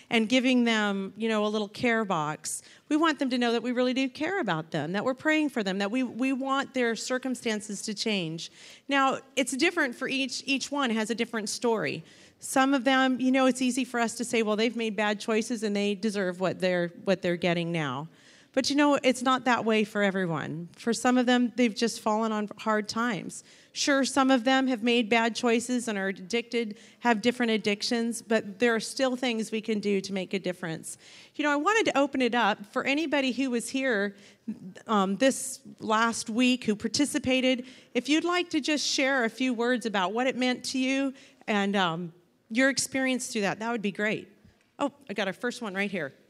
and giving them, a little care box. We want them to know that we really do care about them, that we're praying for them, that we want their circumstances to change. Now, it's different for each one has a different story. Some of them, it's easy for us to say, well, they've made bad choices and they deserve what they're getting now. But it's not that way for everyone. For some of them, they've just fallen on hard times. Sure, some of them have made bad choices and are addicted, have different addictions, but there are still things we can do to make a difference. I wanted to open it up for anybody who was here this last week who participated. If you'd like to just share a few words about what it meant to you and your experience through that would be great. Oh, I got our first one right here.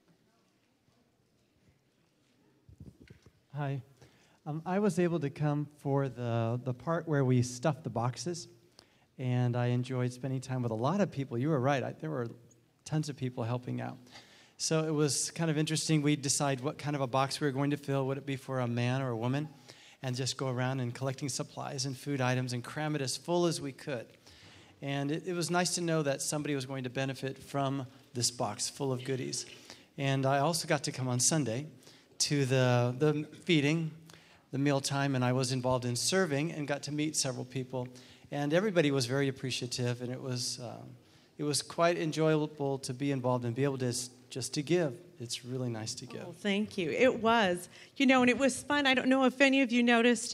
Hi. I was able to come for the part where we stuffed the boxes, and I enjoyed spending time with a lot of people. You were right. There were tons of people helping out. So it was kind of interesting. We'd decide what kind of a box we were going to fill. Would it be for a man or a woman? And just go around and collecting supplies and food items and cram it as full as we could. And it was nice to know that somebody was going to benefit from this box full of goodies. And I also got to come on Sunday to the feeding, the mealtime, and I was involved in serving and got to meet several people. And everybody was very appreciative, and it was quite enjoyable to be involved and be able to just to give. It's really nice to give. Oh, thank you. It was. And it was fun. I don't know if any of you noticed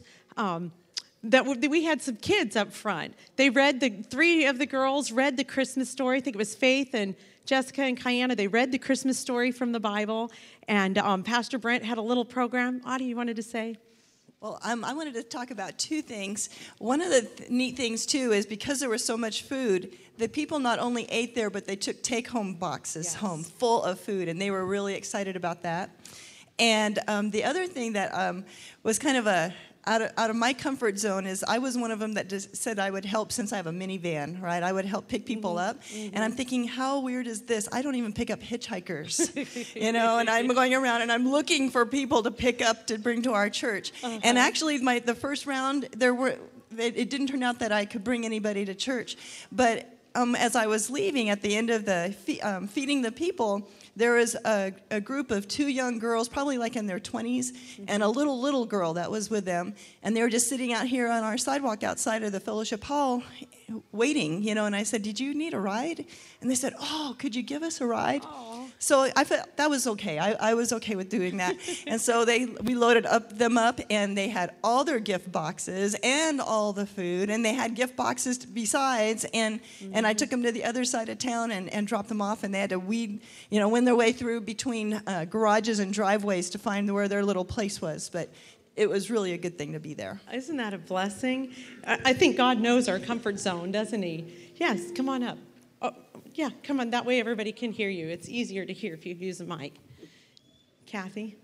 that we had some kids up front. They read three of the girls read the Christmas story. I think it was Faith and Jessica and Kiana. They read the Christmas story from the Bible. And Pastor Brent had a little program. Audie, you wanted to say? Well, I wanted to talk about two things. One of the neat things, too, is because there was so much food, the people not only ate there, but they took take-home boxes home full of food, and they were really excited about that. And the other thing that was kind of out of my comfort zone is I was one of them that just said I would help since I have a minivan, right? I would help pick people up. And I'm thinking, how weird is this? I don't even pick up hitchhikers, and I'm going around and I'm looking for people to pick up to bring to our church. And actually, the first round, it didn't turn out that I could bring anybody to church. But as I was leaving at the end of the feeding the people, there was a group of two young girls, probably like in their 20s, and a little girl that was with them. And they were just sitting out here on our sidewalk outside of the fellowship hall waiting, and I said, "Did you need a ride?" And they said, "Oh, could you give us a ride?" Aww. So I felt that was okay. I was okay with doing that. And so we loaded them up, and they had all their gift boxes and all the food, and they had gift boxes besides. And I took them to the other side of town and dropped them off, and they had to win their way through between garages and driveways to find where their little place was. But it was really a good thing to be there. Isn't that a blessing? I think God knows our comfort zone, doesn't he? Yes, come on up. Oh, yeah, come on. That way everybody can hear you. It's easier to hear if you use a mic. Kathy?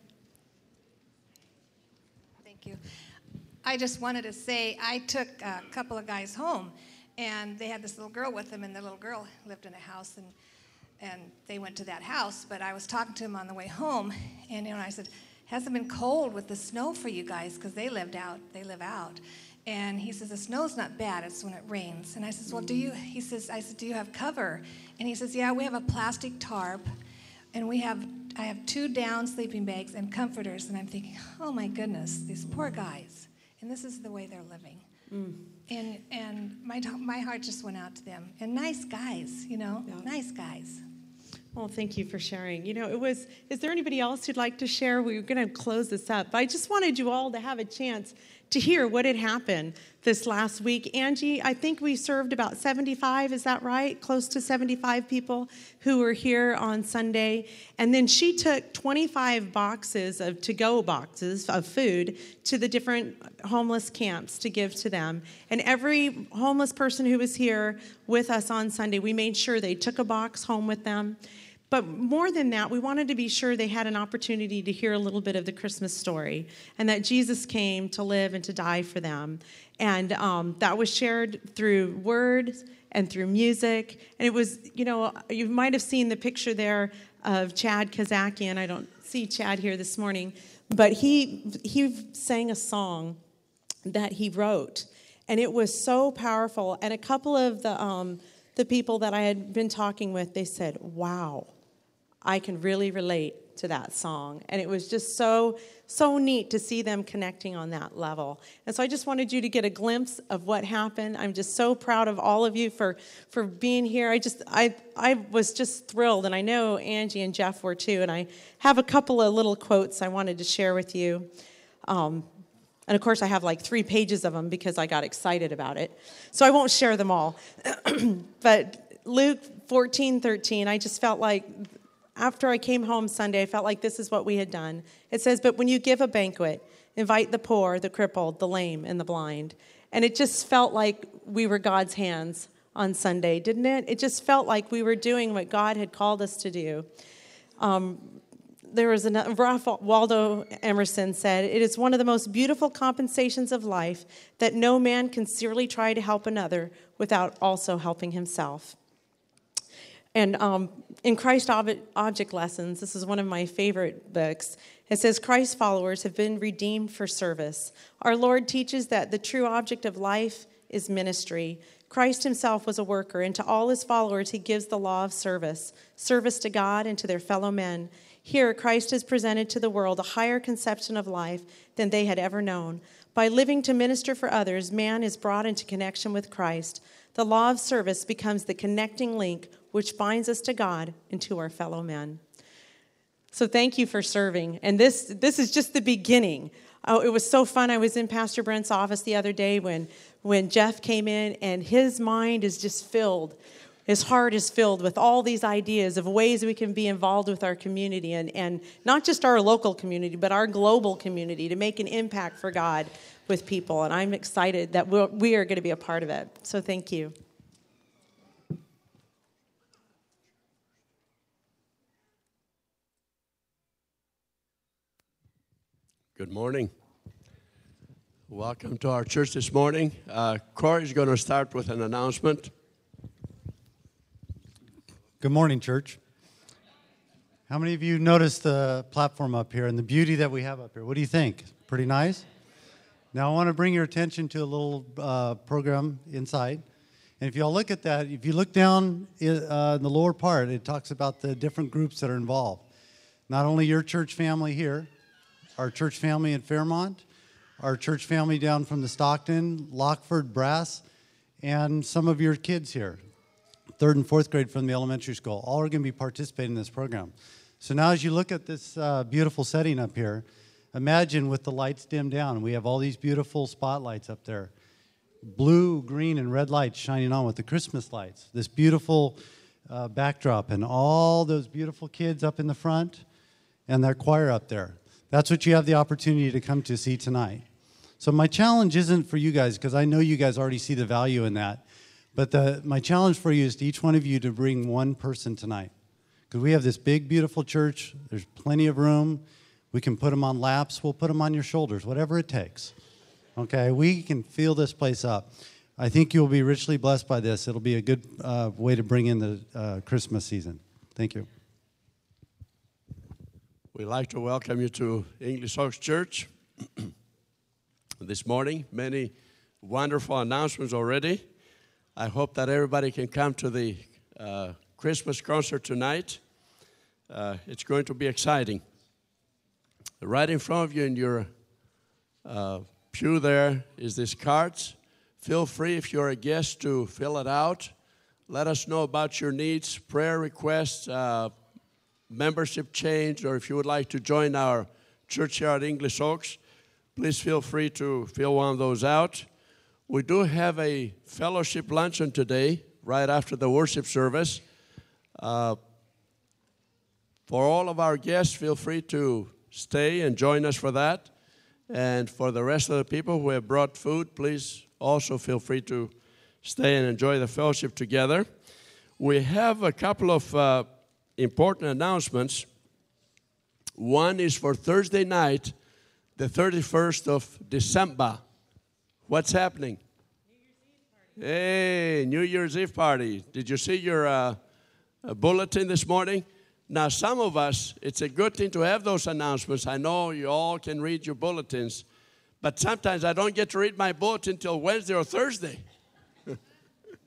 Thank you. I just wanted to say I took a couple of guys home, and they had this little girl with them, and the little girl lived in a house, and they went to that house. But I was talking to him on the way home, and I said, "Hasn't been cold with the snow for you guys?" Because they live out. And he says, "The snow's not bad, it's when it rains." And I says, "Well, I said, "Do you have cover?" And he says, "Yeah, we have a plastic tarp, and I have 2 down sleeping bags and comforters." And I'm thinking, oh my goodness, these poor guys. And this is the way they're living. And my heart just went out to them. And nice guys, nice guys. Well, thank you for sharing. Is there anybody else who'd like to share? We're going to close this up. But I just wanted you all to have a chance to hear what had happened this last week. Angie, I think we served about 75, is that right? Close to 75 people who were here on Sunday. And then she took 25 boxes of to-go boxes of food to the different homeless camps to give to them. And every homeless person who was here with us on Sunday, we made sure they took a box home with them. But more than that, we wanted to be sure they had an opportunity to hear a little bit of the Christmas story and that Jesus came to live and to die for them. And that was shared through words and through music. And it was, you might have seen the picture there of Chad Kazakian. I don't see Chad here this morning. But he sang a song that he wrote. And it was so powerful. And a couple of the people that I had been talking with, they said, wow, I can really relate to that song. And it was just so neat to see them connecting on that level. And so I just wanted you to get a glimpse of what happened. I'm just so proud of all of you for being here. I was just thrilled, and I know Angie and Jeff were too. And I have a couple of little quotes I wanted to share with you. And of course, I have like 3 pages of them because I got excited about it. So I won't share them all. But Luke 14:13, I just felt like, after I came home Sunday, I felt like this is what we had done. It says, but when you give a banquet, invite the poor, the crippled, the lame, and the blind. And it just felt like we were God's hands on Sunday, didn't it? It just felt like we were doing what God had called us to do. Ralph Waldo Emerson said, it is one of the most beautiful compensations of life that no man can sincerely try to help another without also helping himself. And in Christ Object Lessons, this is one of my favorite books. It says, Christ's followers have been redeemed for service. Our Lord teaches that the true object of life is ministry. Christ himself was a worker, and to all his followers he gives the law of service to God and to their fellow men. Here, Christ has presented to the world a higher conception of life than they had ever known. By living to minister for others, man is brought into connection with Christ. The law of service becomes the connecting link which binds us to God and to our fellow men. So thank you for serving. And this is just the beginning. Oh, it was so fun. I was in Pastor Brent's office the other day when Jeff came in, and his mind is just filled. His heart is filled with all these ideas of ways we can be involved with our community, and not just our local community, but our global community, to make an impact for God with people. And I'm excited that we are going to be a part of it. So thank you. Good morning. Welcome to our church this morning. Corey's going to start with an announcement. Good morning, church. How many of you noticed the platform up here and the beauty that we have up here? What do you think? Pretty nice? Now I want to bring your attention to a little program inside. And if you all look at that, if you look down in the lower part, it talks about the different groups that are involved. Not only your church family here, our church family in Fairmont, our church family down from the Stockton, Lockford Brass, and some of your kids here, 3rd and 4th grade from the elementary school. All are going to be participating in this program. So now as you look at this beautiful setting up here, imagine with the lights dimmed down, we have all these beautiful spotlights up there. Blue, green, and red lights shining on with the Christmas lights. This beautiful backdrop and all those beautiful kids up in the front and their choir up there. That's what you have the opportunity to come to see tonight. So my challenge isn't for you guys, because I know you guys already see the value in that. But my challenge for you is to each one of you to bring one person tonight. Because we have this big, beautiful church. There's plenty of room. We can put them on laps. We'll put them on your shoulders, whatever it takes. Okay, we can fill this place up. I think you'll be richly blessed by this. It'll be a good way to bring in the Christmas season. Thank you. We'd like to welcome you to English Oaks Church this morning. Many wonderful announcements already. I hope that everybody can come to the Christmas concert tonight. It's going to be exciting. Right in front of you in your pew there is this card. Feel free, if you're a guest, to fill it out. Let us know about your needs, prayer requests, membership change, or if you would like to join our church here at English Oaks, please feel free to fill one of those out. We do have a fellowship luncheon today, right after the worship service. For all of our guests, feel free to stay and join us for that. And for the rest of the people who have brought food, please also feel free to stay and enjoy the fellowship together. We have a couple of important announcements. One is for Thursday night, the 31st of December. What's happening? New Year's Eve party. Hey, New Year's Eve party. Did you see your bulletin this morning? Now, some of us, it's a good thing to have those announcements. I know you all can read your bulletins, but sometimes I don't get to read my bulletin until Wednesday or Thursday.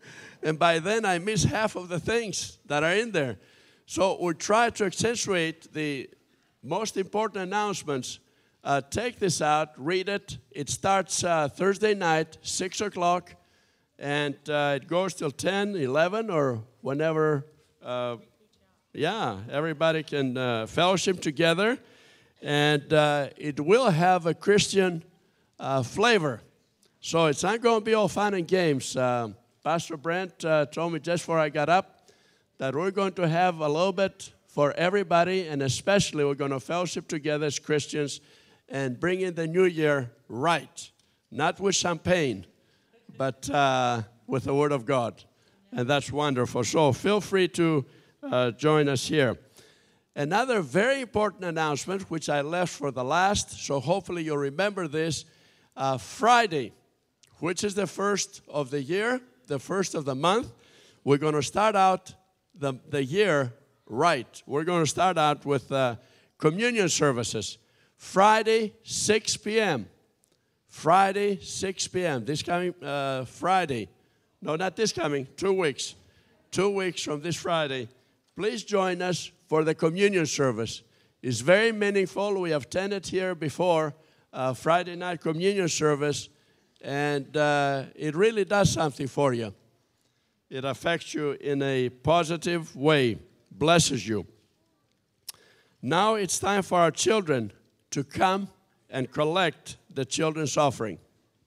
And by then, I miss half of the things that are in there. So we try to accentuate the most important announcements. Take this out, read it. It starts Thursday night, 6 o'clock, and it goes till 10, 11, or whenever, everybody can fellowship together. And it will have a Christian flavor. So it's not going to be all fun and games. Pastor Brent told me just before I got up that we're going to have a little bit for everybody, and especially we're going to fellowship together as Christians and bring in the new year right. Not with champagne, but with the Word of God. And that's wonderful. So feel free to join us here. Another very important announcement, which I left for the last, so hopefully you'll remember this. Friday, which is the first of the year, the first of the month, we're going to start out the year right. We're going to start out with communion services. Friday, 6 p.m. Friday, 6 p.m. This coming Friday. No, not this coming, 2 weeks. 2 weeks from this Friday. Please join us for the communion service. It's very meaningful. We have attended here before Friday night communion service, and it really does something for you. It affects you in a positive way, blesses you. Now it's time for our children to come and collect the children's offering.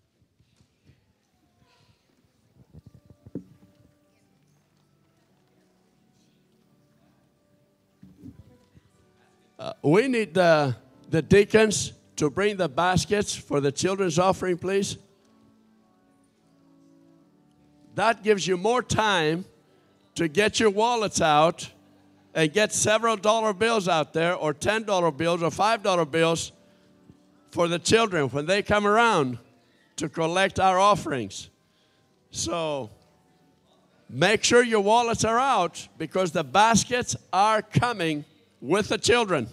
We need the deacons to bring the baskets for the children's offering, please. That gives you more time to get your wallets out and get several dollar bills out there, or $10 bills or $5 bills for the children when they come around to collect our offerings. So make sure your wallets are out, because the baskets are coming with the children.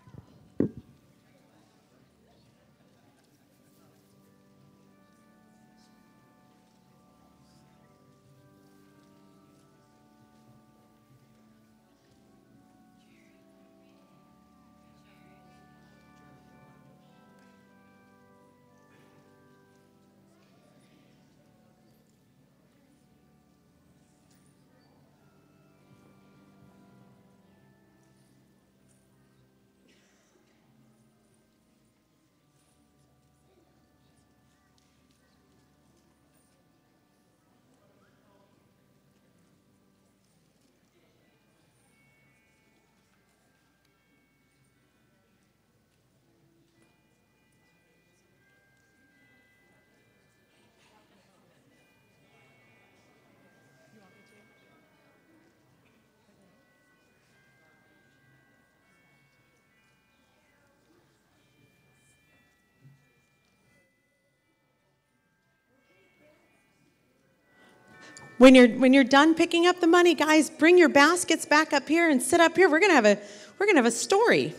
When you're done picking up the money, guys, bring your baskets back up here and sit up here. We're gonna have a story.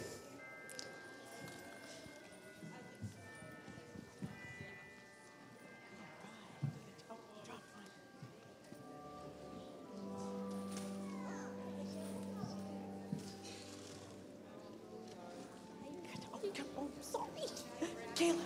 Oh, sorry, Caleb.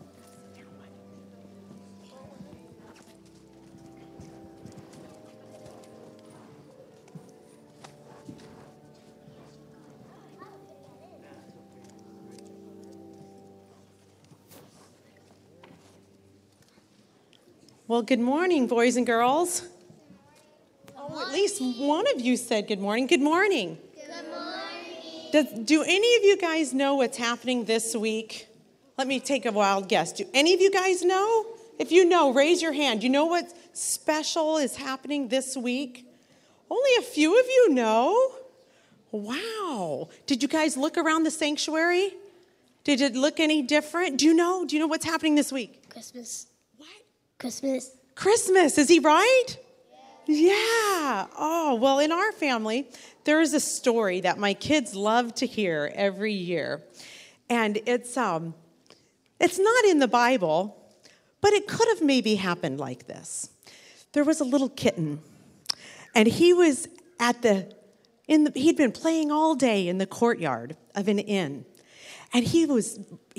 Well, good morning, boys and girls. Oh, at least one of you said good morning. Good morning. Good morning. Do any of you guys know what's happening this week? Let me take a wild guess. Do any of you guys know? If you know, raise your hand. You know what special is happening this week? Only a few of you know. Wow. Did you guys look around the sanctuary? Did it look any different? Do you know what's happening this week? Christmas. What? Christmas. Christmas, is he right? Yeah. Oh, well, in our family, there is a story that my kids love to hear every year. And it's not in the Bible, but it could have maybe happened like this. There was a little kitten, And he was he'd been playing all day in the courtyard of an inn. And he was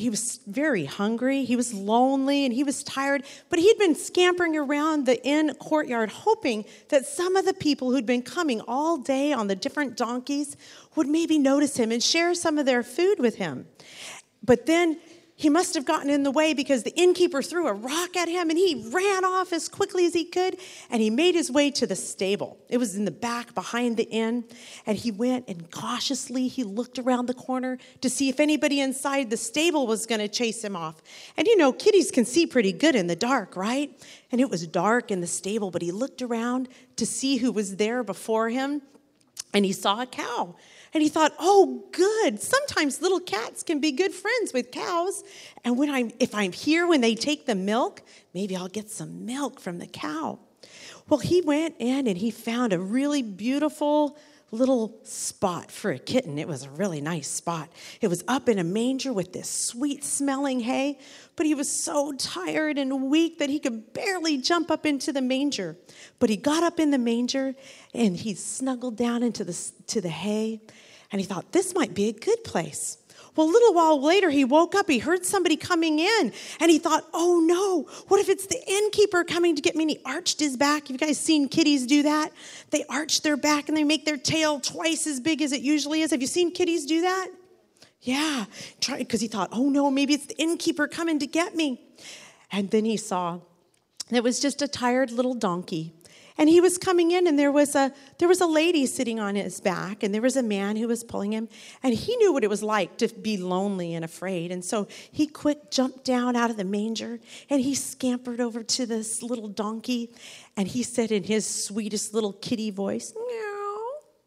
very hungry, he was lonely, and he was tired, but he'd been scampering around the inn courtyard hoping that some of the people who'd been coming all day on the different donkeys would maybe notice him and share some of their food with him. But then he must have gotten in the way because the innkeeper threw a rock at him and he ran off as quickly as he could and he made his way to the stable. It was in the back behind the inn, and he went and cautiously he looked around the corner to see if anybody inside the stable was going to chase him off. And you know, kitties can see pretty good in the dark, right? And it was dark in the stable, but he looked around to see who was there before him, and he saw a cow. And he thought, oh, good. Sometimes little cats can be good friends with cows. And if I'm here when they take the milk, maybe I'll get some milk from the cow. Well, he went in and he found a really beautiful little spot for a kitten. It was a really nice spot. It was up in a manger with this sweet-smelling hay, but he was so tired and weak that he could barely jump up into the manger. But he got up in the manger and he snuggled down into the hay, and he thought, this might be a good place. Well, a little while later, he woke up. He heard somebody coming in, and he thought, oh, no, what if it's the innkeeper coming to get me? And he arched his back. Have you guys seen kitties do that? They arch their back, and they make their tail twice as big as it usually is. Have you seen kitties do that? Yeah, because he thought, oh, no, maybe it's the innkeeper coming to get me. And then he saw it was just a tired little donkey. And he was coming in, and there was a lady sitting on his back, and there was a man who was pulling him, and he knew what it was like to be lonely and afraid. And so he quick jumped down out of the manger, and he scampered over to this little donkey, and he said in his sweetest little kitty voice, meow,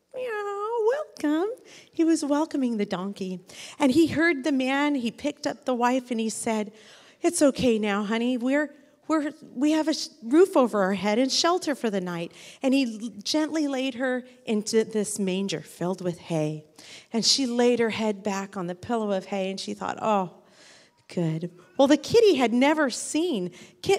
meow, welcome. He was welcoming the donkey. And he heard the man, he picked up the wife, and he said, it's okay now, honey, we have a roof over our head and shelter for the night. And he gently laid her into this manger filled with hay. And she laid her head back on the pillow of hay, and she thought, oh, good. Well, the kitten had never seen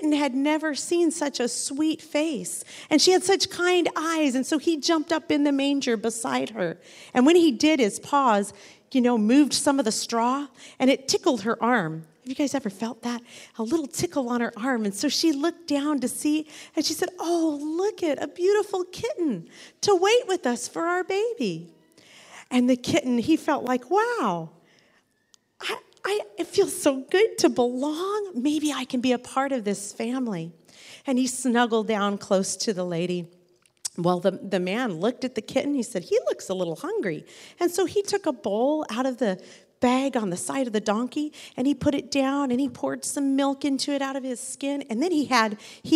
such a sweet face. And she had such kind eyes. And so he jumped up in the manger beside her. And when he did, his paws, moved some of the straw, and it tickled her arm. Have you guys ever felt that? A little tickle on her arm. And so she looked down to see, and she said, oh, look at a beautiful kitten to wait with us for our baby. And the kitten, he felt like, wow, it feels so good to belong. Maybe I can be a part of this family. And he snuggled down close to the lady. Well, the man looked at the kitten. He said, he looks a little hungry. And so he took a bowl out of the bag on the side of the donkey, and he put it down, and he poured some milk into it out of his skin. And then he had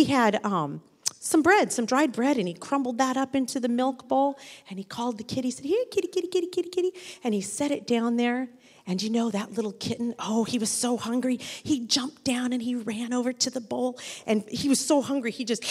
some bread, some dried bread, and he crumbled that up into the milk bowl, and he called the kitty. He said, here, kitty, kitty, kitty, kitty, kitty. And he set it down there. And that little kitten, oh, he was so hungry. He jumped down and he ran over to the bowl, and he was so hungry,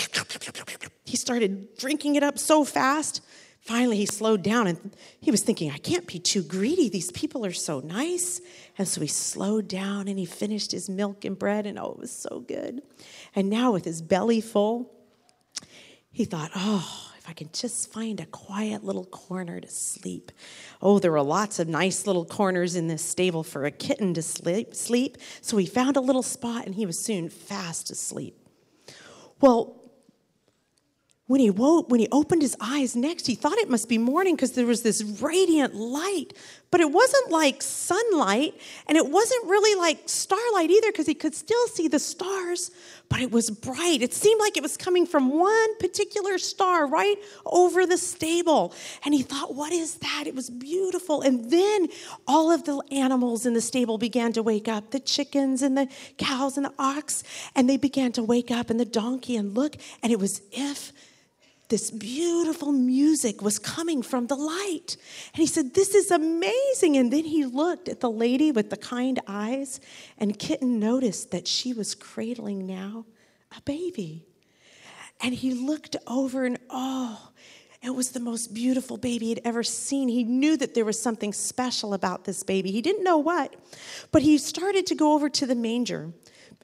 he started drinking it up so fast. Finally, he slowed down, and he was thinking, I can't be too greedy. These people are so nice. And so he slowed down, and he finished his milk and bread, and it was so good. And now with his belly full, he thought, oh, if I can just find a quiet little corner to sleep. Oh, there were lots of nice little corners in this stable for a kitten to sleep. So he found a little spot, and he was soon fast asleep. Well, when he opened his eyes next, he thought it must be morning because there was this radiant light. But it wasn't like sunlight, and it wasn't really like starlight either because he could still see the stars, but it was bright. It seemed like it was coming from one particular star right over the stable. And he thought, what is that? It was beautiful. And then all of the animals in the stable began to wake up, the chickens and the cows and the ox, and they began to wake up, and the donkey, and look, and it was if this beautiful music was coming from the light. And he said, this is amazing. And then he looked at the lady with the kind eyes, and Kitten noticed that she was cradling now a baby. And he looked over, and it was the most beautiful baby he'd ever seen. He knew that there was something special about this baby. He didn't know what, but he started to go over to the manger.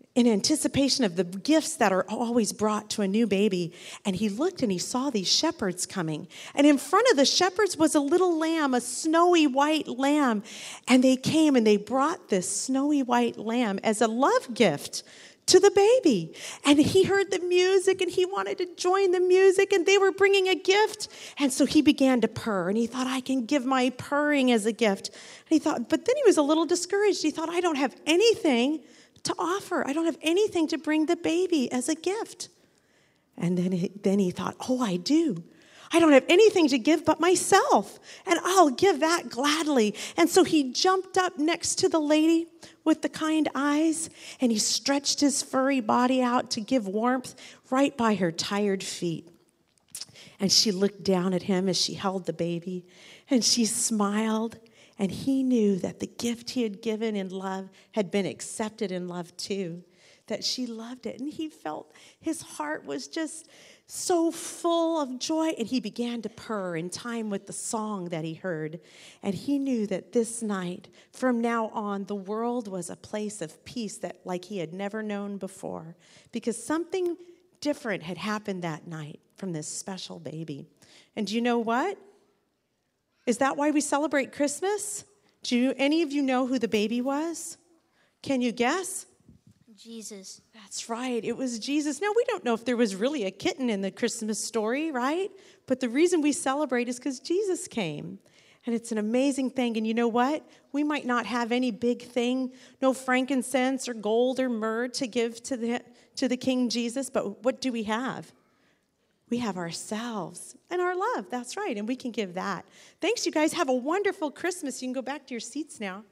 in anticipation of the gifts that are always brought to a new baby. And he looked and he saw these shepherds coming. And in front of the shepherds was a little lamb, a snowy white lamb. And they came and they brought this snowy white lamb as a love gift to the baby. And he heard the music and he wanted to join the music, and they were bringing a gift. And so he began to purr, and he thought, I can give my purring as a gift. And he thought, but then he was a little discouraged. He thought, I don't have anything to offer. I don't have anything to bring the baby as a gift. And then he thought, oh, I do. I don't have anything to give but myself, and I'll give that gladly. And so he jumped up next to the lady with the kind eyes, and he stretched his furry body out to give warmth right by her tired feet. And she looked down at him as she held the baby, and she smiled. And he knew that the gift he had given in love had been accepted in love too, that she loved it. And he felt his heart was just so full of joy. And he began to purr in time with the song that he heard. And he knew that this night, from now on, the world was a place of peace that like he had never known before, because something different had happened that night from this special baby. And do you know what? Is that why we celebrate Christmas? Do any of you know who the baby was? Can you guess? Jesus. That's right. It was Jesus. Now, we don't know if there was really a kitten in the Christmas story, right? But the reason we celebrate is because Jesus came. And it's an amazing thing. And you know what? We might not have any big thing, no frankincense or gold or myrrh to give to the King Jesus. But what do we have? We have ourselves and our love. That's right. And we can give that. Thanks, you guys. Have a wonderful Christmas. You can go back to your seats now.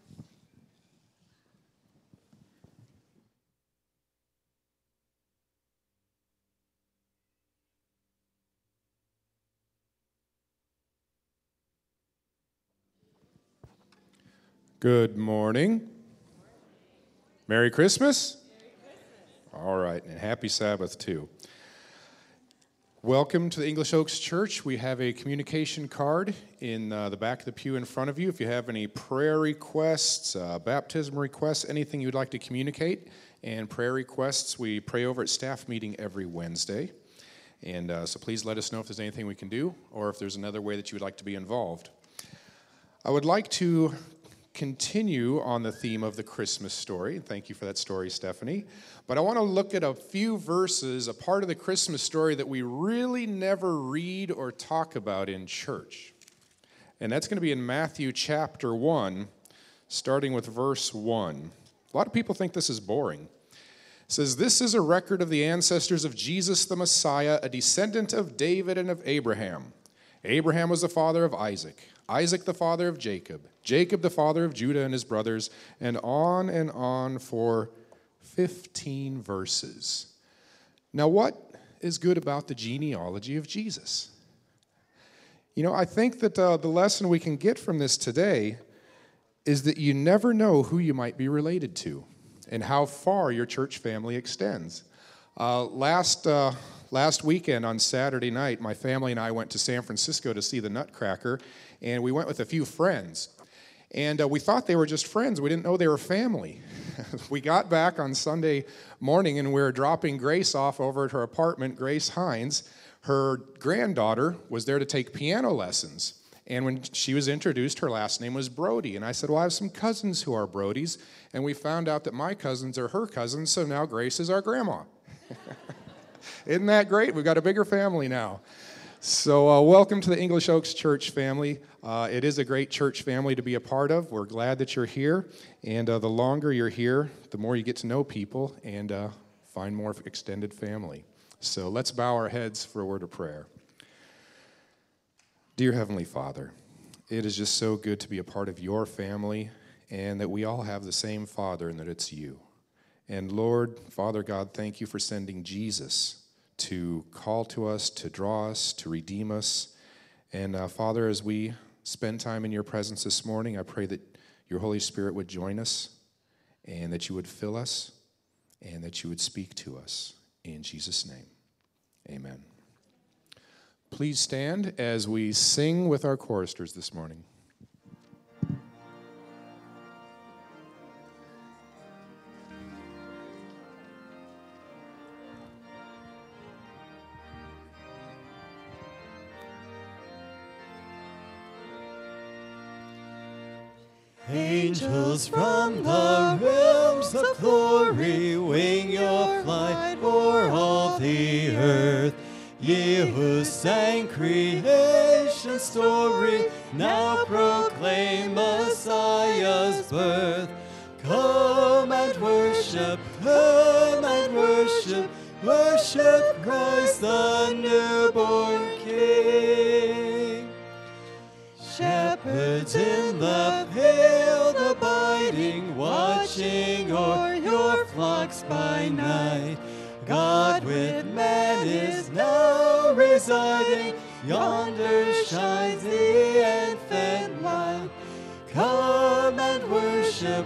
Good morning. Merry Christmas. All right, and happy Sabbath too. Welcome to the English Oaks Church. We have a communication card in the back of the pew in front of you. If you have any prayer requests, baptism requests, anything you'd like to communicate, and prayer requests, we pray over at staff meeting every Wednesday. And so please let us know if there's anything we can do, or if there's another way that you would like to be involved. I would like to continue on the theme of the Christmas story. Thank you for that story, Stephanie. But I want to look at a few verses, a part of the Christmas story that we really never read or talk about in church. And that's going to be in Matthew chapter 1, starting with verse 1. A lot of people think this is boring. It says, "This is a record of the ancestors of Jesus the Messiah, a descendant of David and of Abraham. Abraham was the father of Isaac, Isaac the father of Jacob, Jacob the father of Judah and his brothers," and on for 15 verses. Now, what is good about the genealogy of Jesus? You know, I think that the lesson we can get from this today is that you never know who you might be related to and how far your church family extends. Last weekend on Saturday night, my family and I went to San Francisco to see the Nutcracker, and we went with a few friends. And we thought they were just friends. We didn't know they were family. We got back on Sunday morning, and we were dropping Grace off over at her apartment, Grace Hines. Her granddaughter was there to take piano lessons. And when she was introduced, her last name was Brody. And I said, well, I have some cousins who are Brodies. And we found out that my cousins are her cousins, so now Grace is our grandma. Isn't that great? We've got a bigger family now. So welcome to the English Oaks Church family. It is a great church family to be a part of. We're glad that you're here. And the longer you're here, the more you get to know people and find more extended family. So let's bow our heads for a word of prayer. Dear Heavenly Father, it is just so good to be a part of your family and that we all have the same Father and that it's you. And Lord, Father God, thank you for sending Jesus to call to us, to draw us, to redeem us. And Father, as we spend time in your presence this morning, I pray that your Holy Spirit would join us and that you would fill us and that you would speak to us. In Jesus' name, amen. Please stand as we sing with our choristers this morning. Angels from the realms of glory, wing your flight o'er all the earth. Ye who sang creation's story, now proclaim Messiah's birth. Come and worship, worship Christ the newborn King. Shepherds in the field abiding, watching o'er your flocks by night. God with man is now residing, yonder shines the infant light. Come and worship,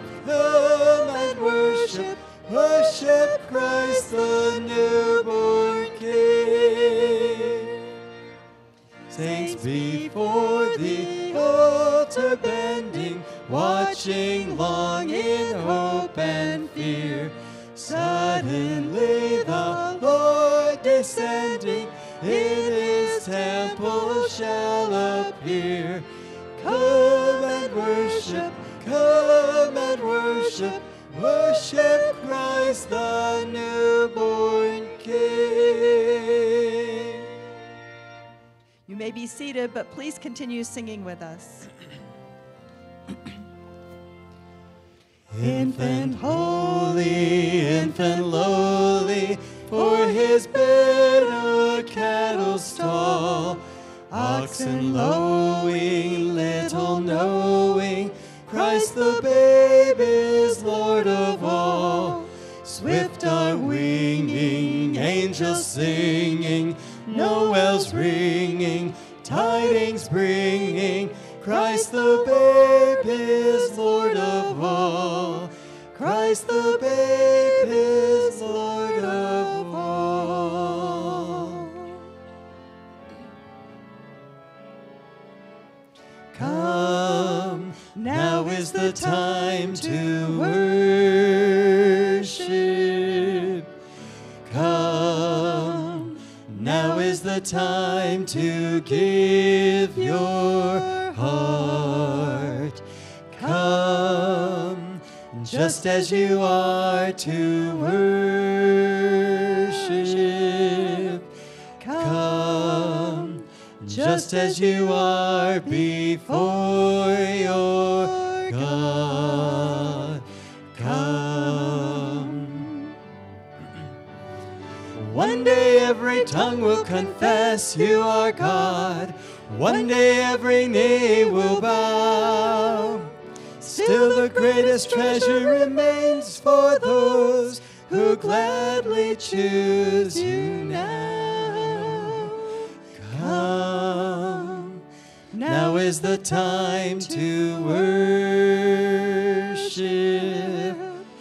worship Christ the newborn King. Saints before the altar bending, watching long in hope and fear. Suddenly the Lord descending in his temple shall appear. Come and worship Christ the newborn King. You may be seated, but please continue singing with us. Infant holy, infant lowly, for his bed a cattle stall. Oxen lowing, little knowing, Christ the babe is Lord of all. Swift are winging, angels singing, Noel's ringing, tidings bringing, Christ the babe is Lord of all. Christ the babe is Lord of all. Come, now is the time to worship. Come, now is the time to give your heart. Come, just as you are to worship. Come, just as you are before your God. Come. One day every tongue will confess you are God. One day every knee will bow. Still the greatest treasure remains for those who gladly choose you now. Come, now is the time to worship.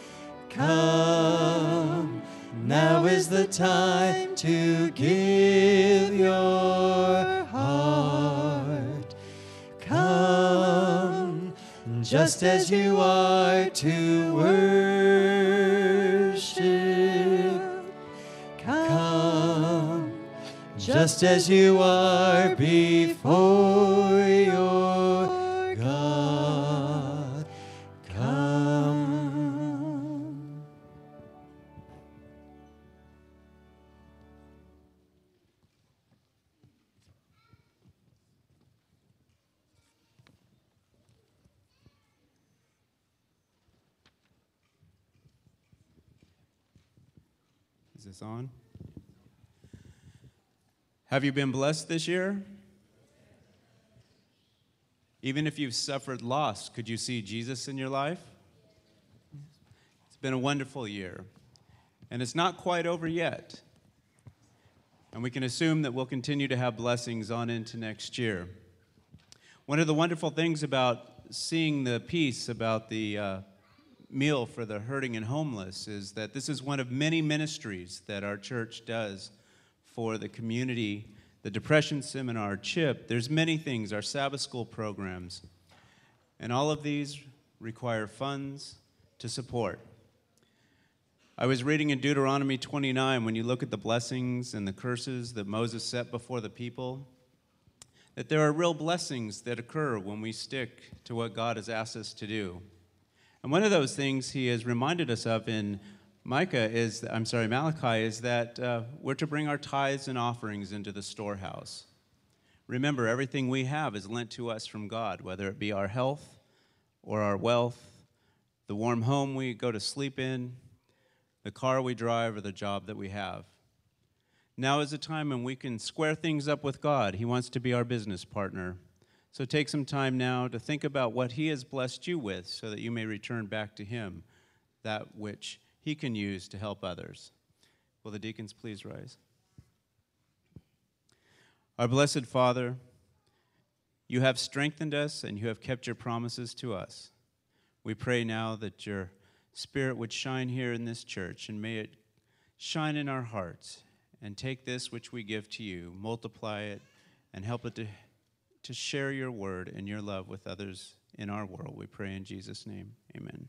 Come, now is the time to give your heart. Come, just as you are to worship. Come, just as you are before your God. Come. Is this on? Have you been blessed this year? Even if you've suffered loss, could you see Jesus in your life? It's been a wonderful year, and it's not quite over yet. And we can assume that we'll continue to have blessings on into next year. One of the wonderful things about seeing the piece about the meal for the hurting and homeless is that this is one of many ministries that our church does for the community. The Depression Seminar, CHIP, there's many things, our Sabbath School programs. And all of these require funds to support. I was reading in Deuteronomy 29, when you look at the blessings and the curses that Moses set before the people, that there are real blessings that occur when we stick to what God has asked us to do. And one of those things he has reminded us of in Malachi is that we're to bring our tithes and offerings into the storehouse. Remember, everything we have is lent to us from God, whether it be our health or our wealth, the warm home we go to sleep in, the car we drive, or the job that we have. Now is a time when we can square things up with God. He wants to be our business partner. So take some time now to think about what he has blessed you with so that you may return back to him that which he can use to help others. Will the deacons please rise? Our blessed Father, you have strengthened us and you have kept your promises to us. We pray now that your Spirit would shine here in this church, and may it shine in our hearts, and take this which we give to you, multiply it, and help it to share your word and your love with others in our world. We pray in Jesus' name. Amen.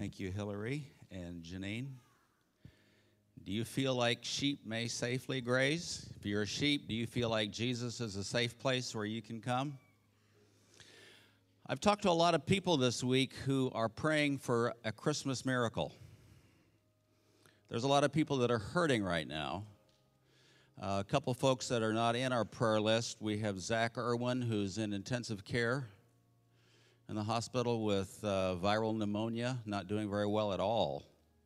Thank you, Hillary and Janine. Do you feel like sheep may safely graze? If you're a sheep, do you feel like Jesus is a safe place where you can come? I've talked to a lot of people this week who are praying for a Christmas miracle. There's a lot of people that are hurting right now. A couple folks that are not in our prayer list. We have Zach Irwin, who's in intensive care in the hospital with viral pneumonia, not doing very well at all.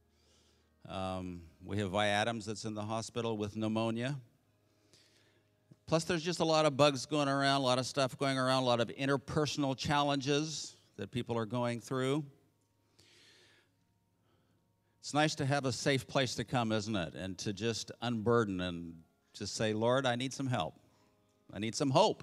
We have Vi Adams that's in the hospital with pneumonia. Plus, there's just a lot of bugs going around, a lot of stuff going around, a lot of interpersonal challenges that people are going through. It's nice to have a safe place to come, isn't it? And to just unburden and just say, Lord, I need some help. I need some hope.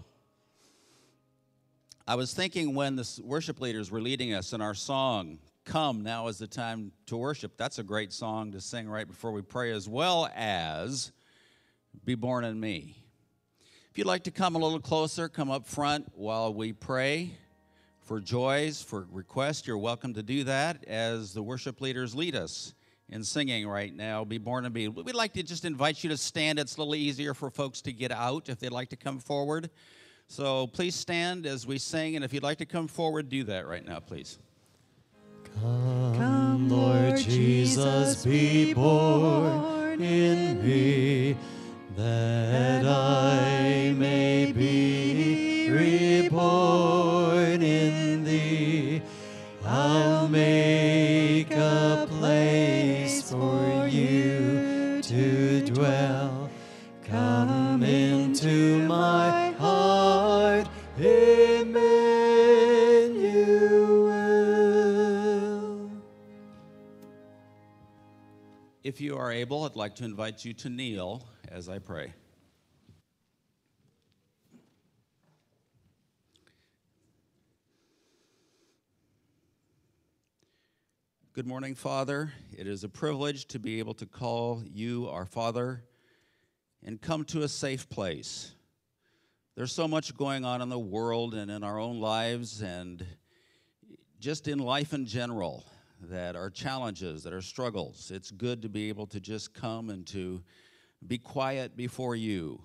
I was thinking when the worship leaders were leading us in our song, Come, Now is the Time to Worship. That's a great song to sing right before we pray, as well as Be Born in Me. If you'd like to come a little closer, come up front while we pray for joys, for requests. You're welcome to do that as the worship leaders lead us in singing right now, Be Born in Me. We'd like to just invite you to stand. It's a little easier for folks to get out if they'd like to come forward. So please stand as we sing, and if you'd like to come forward, do that right now, please. Come, Lord Jesus, be born in me, that I may be reborn in thee. I'll make a place for you to dwell. Come into my heart, Emmanuel. If you are able, I'd like to invite you to kneel as I pray. Good morning, Father. It is a privilege to be able to call you our Father and come to a safe place. There's so much going on in the world and in our own lives and just in life in general that are challenges, that are struggles. It's good to be able to just come and to be quiet before you,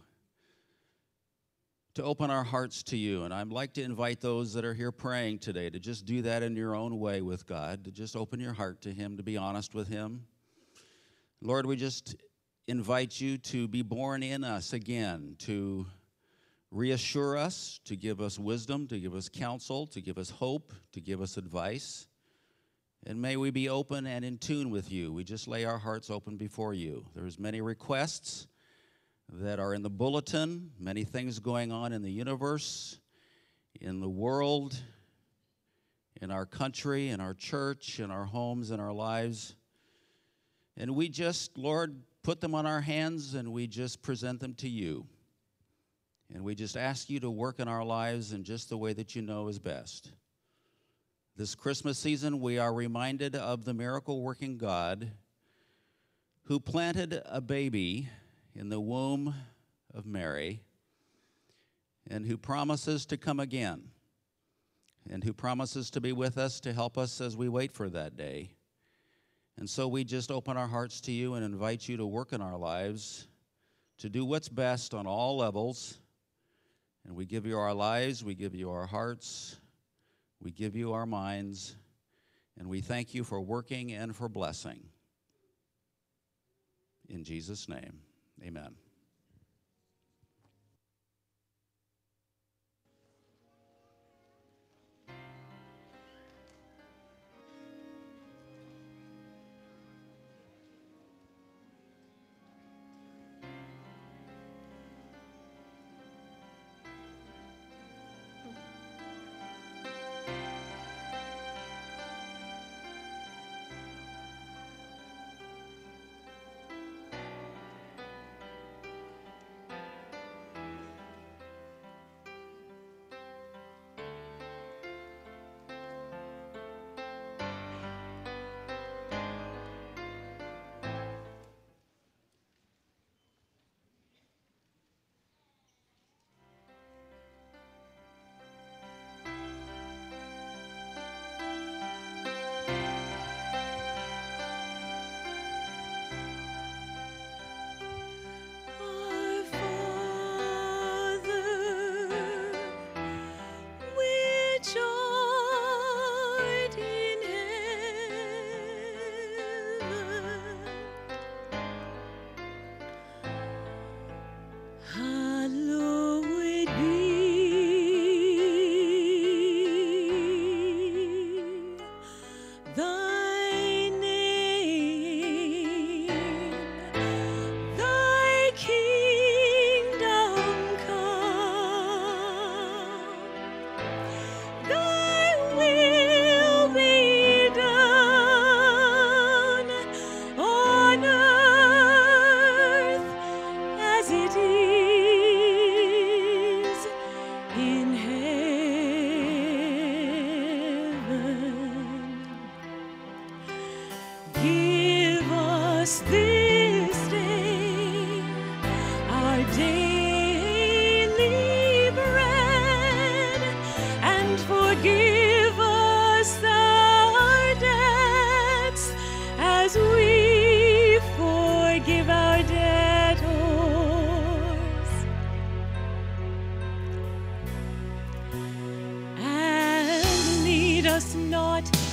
to open our hearts to you. And I'd like to invite those that are here praying today to just do that in your own way with God, to just open your heart to Him, to be honest with Him. Lord, we just invite you to be born in us again, to reassure us, to give us wisdom, to give us counsel, to give us hope, to give us advice. And may we be open and in tune with you. We just lay our hearts open before you. There's many requests that are in the bulletin, many things going on in the universe, in the world, in our country, in our church, in our homes, in our lives. And we just, Lord, put them on our hands and we just present them to you. And we just ask you to work in our lives in just the way that you know is best. This Christmas season, we are reminded of the miracle-working God who planted a baby in the womb of Mary and who promises to come again and who promises to be with us to help us as we wait for that day. And so we just open our hearts to you and invite you to work in our lives, to do what's best on all levels. And we give you our lives, we give you our hearts, we give you our minds, and we thank you for working and for blessing. In Jesus' name, amen.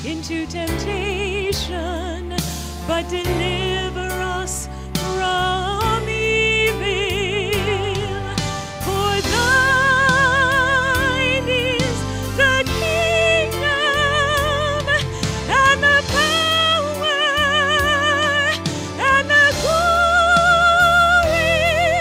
into temptation, but deliver us from evil. For thine is the kingdom and the power and the glory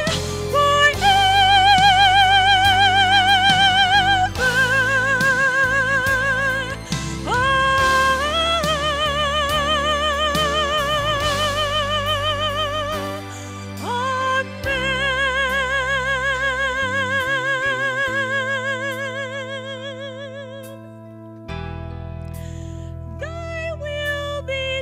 Thy will be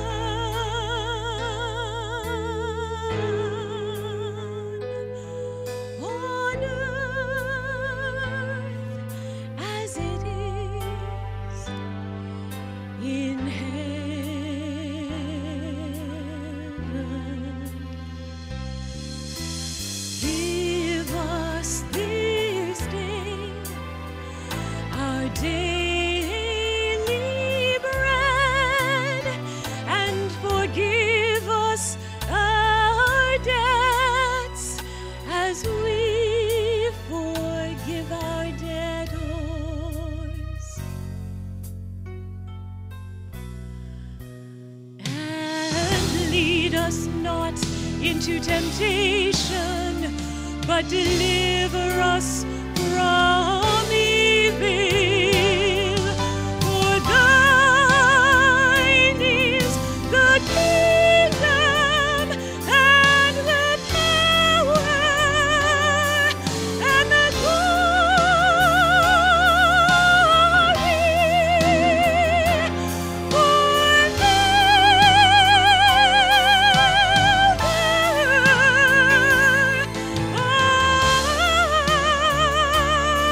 done on earth as it is in heaven. Give us this day our daily bread, and forgive us our debts as we forgive our debtors. And lead us not into temptation, but deliver us from evil. For thine is the kingdom and the power and the glory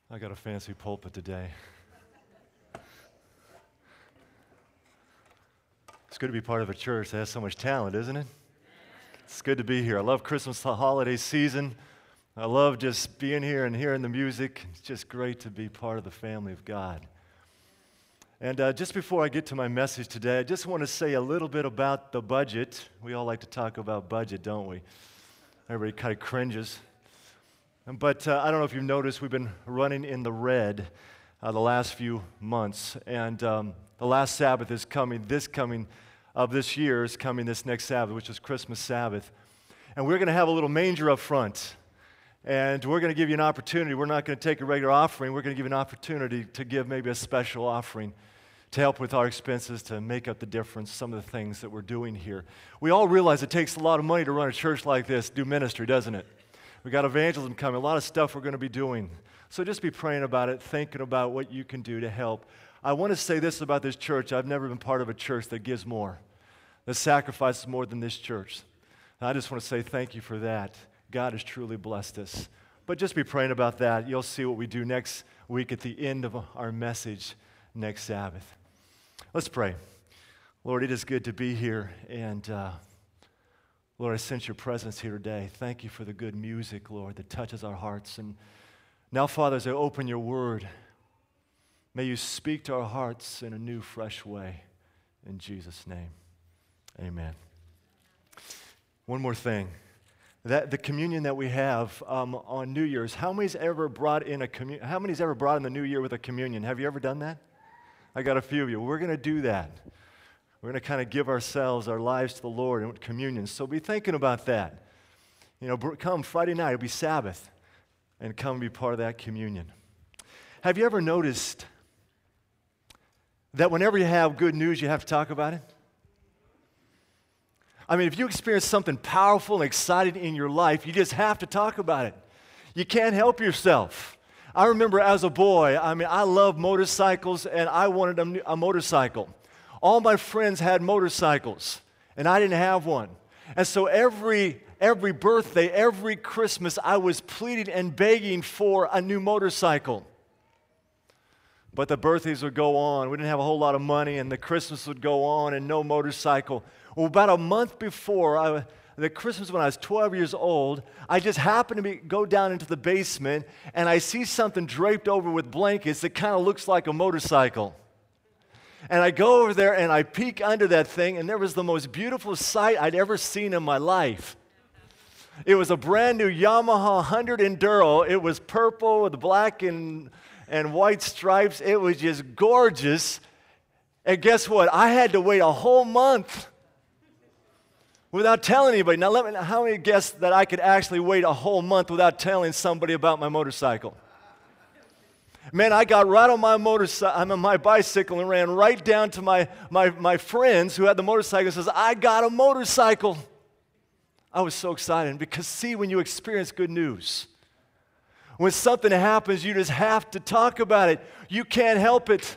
I got a fancy pulpit today. It's good to be part of a church that has so much talent, isn't it? It's good to be here. I love Christmas holiday season. I love just being here and hearing the music. It's just great to be part of the family of God. And just before I get to my message today, I just want to say a little bit about the budget. We all like to talk about budget, don't we? Everybody kind of cringes. But I don't know if you've noticed, we've been running in the red the last few months. And the last Sabbath is coming. This year is coming this next Sabbath, which is Christmas Sabbath. And we're going to have a little manger up front. And we're going to give you an opportunity. We're not going to take a regular offering. We're going to give you an opportunity to give maybe a special offering to help with our expenses, to make up the difference, some of the things that we're doing here. We all realize it takes a lot of money to run a church like this, do ministry, doesn't it? We got evangelism coming, a lot of stuff we're going to be doing. So just be praying about it, thinking about what you can do to help. I want to say this about this church. I've never been part of a church that gives more, that sacrifices more than this church. And I just want to say thank you for that. God has truly blessed us. But just be praying about that. You'll see what we do next week at the end of our message next Sabbath. Let's pray. Lord, it is good to be here, and Lord, I sense your presence here today. Thank you for the good music, Lord, that touches our hearts. And now, Father, as I open your word, may you speak to our hearts in a new, fresh way. In Jesus' name, amen. One more thing. The communion that we have on New Year's, how many's ever brought in the New Year with a communion? Have you ever done that? I got a few of you. We're going to do that. We're going to kind of give ourselves, our lives to the Lord in communion. So be thinking about that. You know, come Friday night, it'll be Sabbath, and come and be part of that communion. Have you ever noticed that whenever you have good news, you have to talk about it? I mean, if you experience something powerful and exciting in your life, you just have to talk about it. You can't help yourself. I remember as a boy, I loved motorcycles, and I wanted a motorcycle. All my friends had motorcycles, and I didn't have one. And so every birthday, every Christmas, I was pleading and begging for a new motorcycle. But the birthdays would go on. We didn't have a whole lot of money, and the Christmas would go on, and no motorcycle. Well, about a month before the Christmas when I was 12 years old, I just happened to go down into the basement, and I see something draped over with blankets that kind of looks like a motorcycle. And I go over there, and I peek under that thing, and there was the most beautiful sight I'd ever seen in my life. It was a brand new Yamaha 100 Enduro. It was purple with black and white stripes. It was just gorgeous. And guess what? I had to wait a whole month without telling anybody. Now, let me know how many guess that I could actually wait a whole month without telling somebody about my motorcycle. Man, I got right on my bicycle and ran right down to my friends who had the motorcycle and says, I got a motorcycle. I was so excited because, see, when you experience good news, when something happens, you just have to talk about it. You can't help it.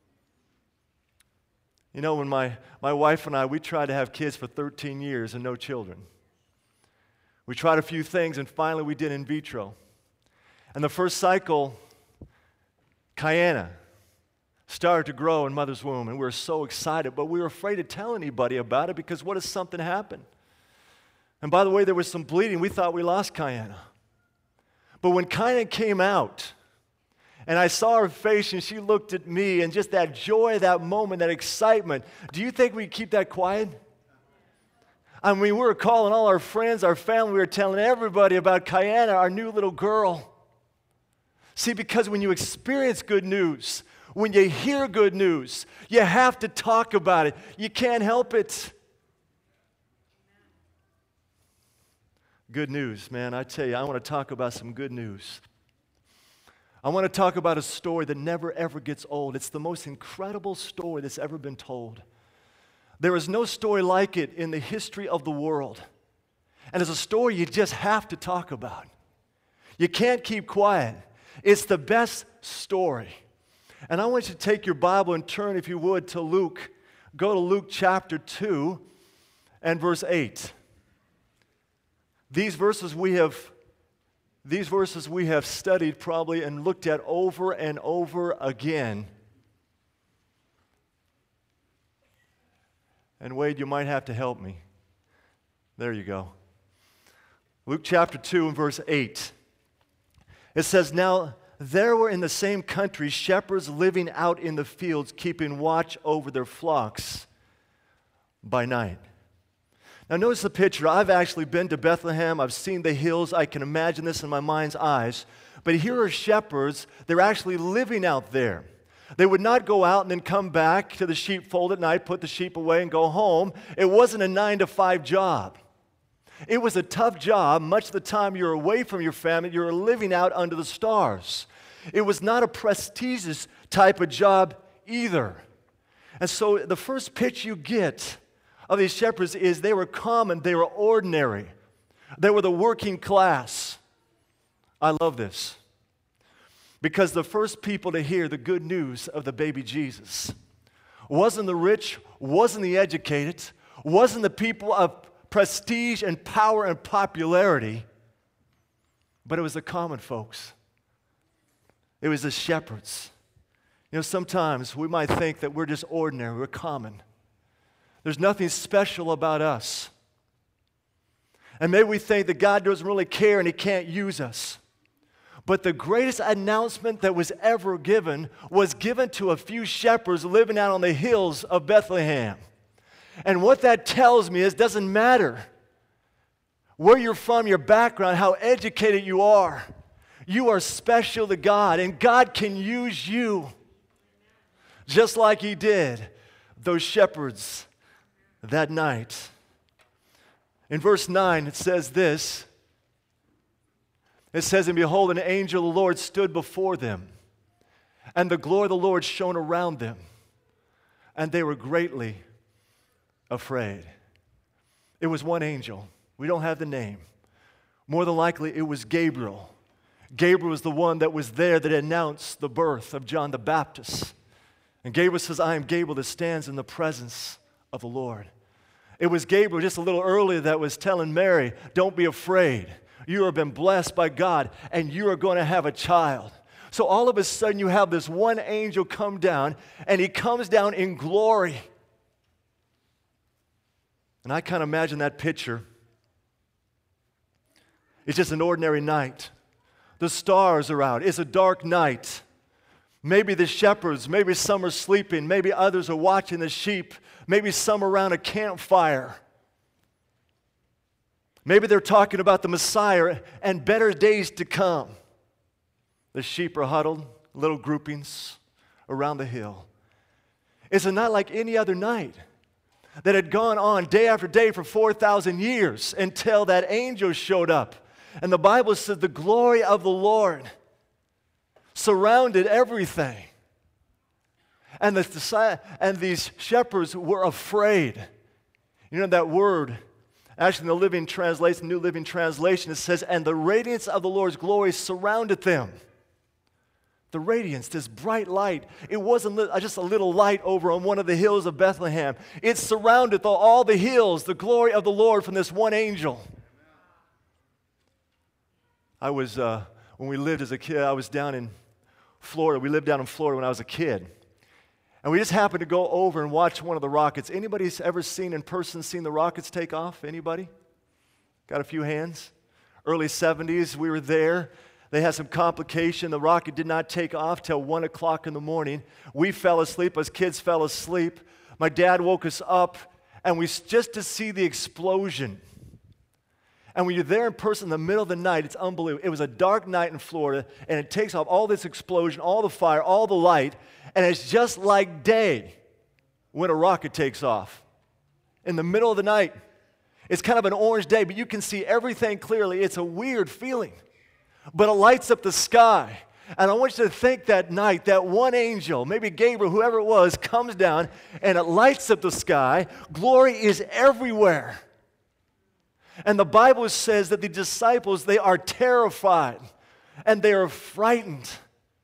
You know, when my wife and I, we tried to have kids for 13 years and no children. We tried a few things, and finally we did in vitro. And the first cycle, Kiana started to grow in mother's womb, and we were so excited, but we were afraid to tell anybody about it because what if something happened? And by the way, there was some bleeding. We thought we lost Kiana. But when Kiana came out, and I saw her face, and she looked at me, and just that joy, that moment, that excitement, do you think we'd keep that quiet? I mean, we were calling all our friends, our family, we were telling everybody about Kiana, our new little girl. See, because when you experience good news, when you hear good news, you have to talk about it. You can't help it. Good news, man. I tell you, I want to talk about some good news. I want to talk about a story that never, ever gets old. It's the most incredible story that's ever been told. There is no story like it in the history of the world. And it's a story you just have to talk about. You can't keep quiet. It's the best story. And I want you to take your Bible and turn, if you would, to Luke. Go to Luke chapter 2 and verse 8. These verses these verses we have studied probably and looked at over and over again. And Wade, you might have to help me. There you go. Luke chapter 2 and verse 8. It says, "Now there were in the same country shepherds living out in the fields, keeping watch over their flocks by night." Now notice the picture. I've actually been to Bethlehem. I've seen the hills. I can imagine this in my mind's eyes. But here are shepherds. They're actually living out there. They would not go out and then come back to the sheepfold at night, put the sheep away, and go home. It wasn't a 9-to-5 job. It was a tough job. Much of the time you're away from your family, you're living out under the stars. It was not a prestigious type of job either. And so the first pitch you get of these shepherds is they were common, they were ordinary. They were the working class. I love this. Because the first people to hear the good news of the baby Jesus wasn't the rich, wasn't the educated, wasn't the people of prestige and power and popularity, but it was the common folks. It was the shepherds. You know, sometimes we might think that we're just ordinary, we're common. There's nothing special about us. And maybe we think that God doesn't really care and He can't use us. But the greatest announcement that was ever given was given to a few shepherds living out on the hills of Bethlehem. And what that tells me is it doesn't matter where you're from, your background, how educated you are special to God, and God can use you just like He did those shepherds that night. In verse 9, it says this. It says, "And behold, an angel of the Lord stood before them, and the glory of the Lord shone around them, and they were greatly afraid." It was one angel. We don't have the name. More than likely, it was Gabriel. Gabriel was the one that was there that announced the birth of John the Baptist. And Gabriel says, "I am Gabriel that stands in the presence of the Lord." It was Gabriel just a little earlier that was telling Mary, "Don't be afraid. You have been blessed by God, and you are going to have a child." So all of a sudden, you have this one angel come down, and he comes down in glory. And I kind of imagine that picture. It's just an ordinary night. The stars are out. It's a dark night. Maybe the shepherds, maybe some are sleeping, maybe others are watching the sheep, maybe some around a campfire. Maybe they're talking about the Messiah and better days to come. The sheep are huddled, little groupings around the hill. It's a night like any other night that had gone on day after day for 4,000 years until that angel showed up. And the Bible said the glory of the Lord surrounded everything. And these shepherds were afraid. You know that word, actually in the Living Translation, New Living Translation, it says, "And the radiance of the Lord's glory surrounded them." The radiance, this bright light, it wasn't just a little light over on one of the hills of Bethlehem. It surrounded all the hills, the glory of the Lord from this one angel. When we lived as a kid, I was down in Florida. We lived down in Florida when I was a kid. And we just happened to go over and watch one of the rockets. Anybody's ever seen the rockets take off? Anybody? Got a few hands? Early 70s, we were there. They had some complication. The rocket did not take off till 1 o'clock in the morning. We fell asleep. Us kids fell asleep. My dad woke us up, and just to see the explosion. And when you're there in person in the middle of the night, it's unbelievable. It was a dark night in Florida, and it takes off all this explosion, all the fire, all the light, and it's just like day when a rocket takes off. In the middle of the night, it's kind of an orange day, but you can see everything clearly. It's a weird feeling, but it lights up the sky. And I want you to think that night, that one angel, maybe Gabriel, whoever it was, comes down, and it lights up the sky. Glory is everywhere. And the Bible says that the disciples, they are terrified and they are frightened.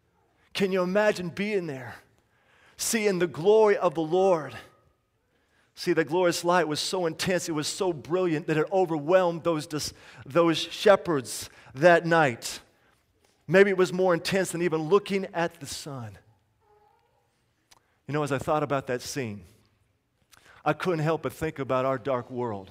Can you imagine being there, seeing the glory of the Lord See, the glorious light was so intense, it was so brilliant that it overwhelmed those shepherds that night. Maybe it was more intense than even looking at the sun. You know, as I thought about that scene, I couldn't help but think about our dark world.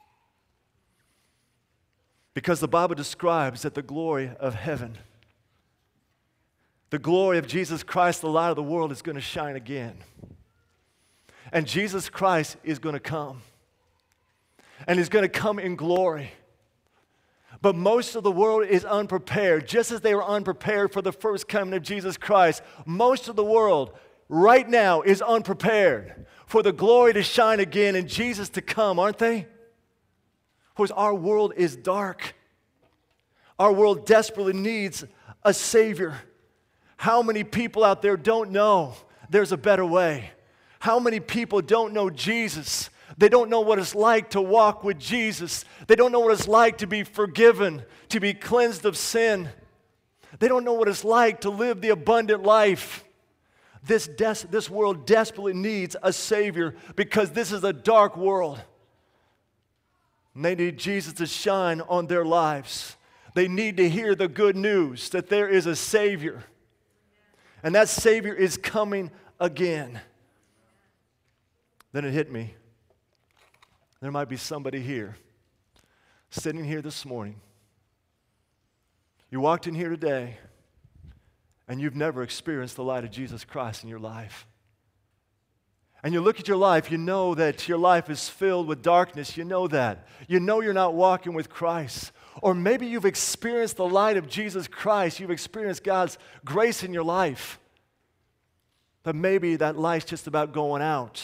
Because the Bible describes that the glory of heaven, the glory of Jesus Christ, the light of the world, is going to shine again. And Jesus Christ is going to come. And He's going to come in glory. But most of the world is unprepared. Just as they were unprepared for the first coming of Jesus Christ, most of the world right now is unprepared for the glory to shine again and Jesus to come, aren't they? Because our world is dark. Our world desperately needs a Savior. How many people out there don't know there's a better way? How many people don't know Jesus? They don't know what it's like to walk with Jesus. They don't know what it's like to be forgiven, to be cleansed of sin. They don't know what it's like to live the abundant life. This world desperately needs a Savior because this is a dark world. And they need Jesus to shine on their lives. They need to hear the good news that there is a Savior. And that Savior is coming again. Then it hit me. There might be somebody here, sitting here this morning. You walked in here today, and you've never experienced the light of Jesus Christ in your life. And you look at your life, you know that your life is filled with darkness. You know that. You know you're not walking with Christ. Or maybe you've experienced the light of Jesus Christ. You've experienced God's grace in your life. But maybe that light's just about going out.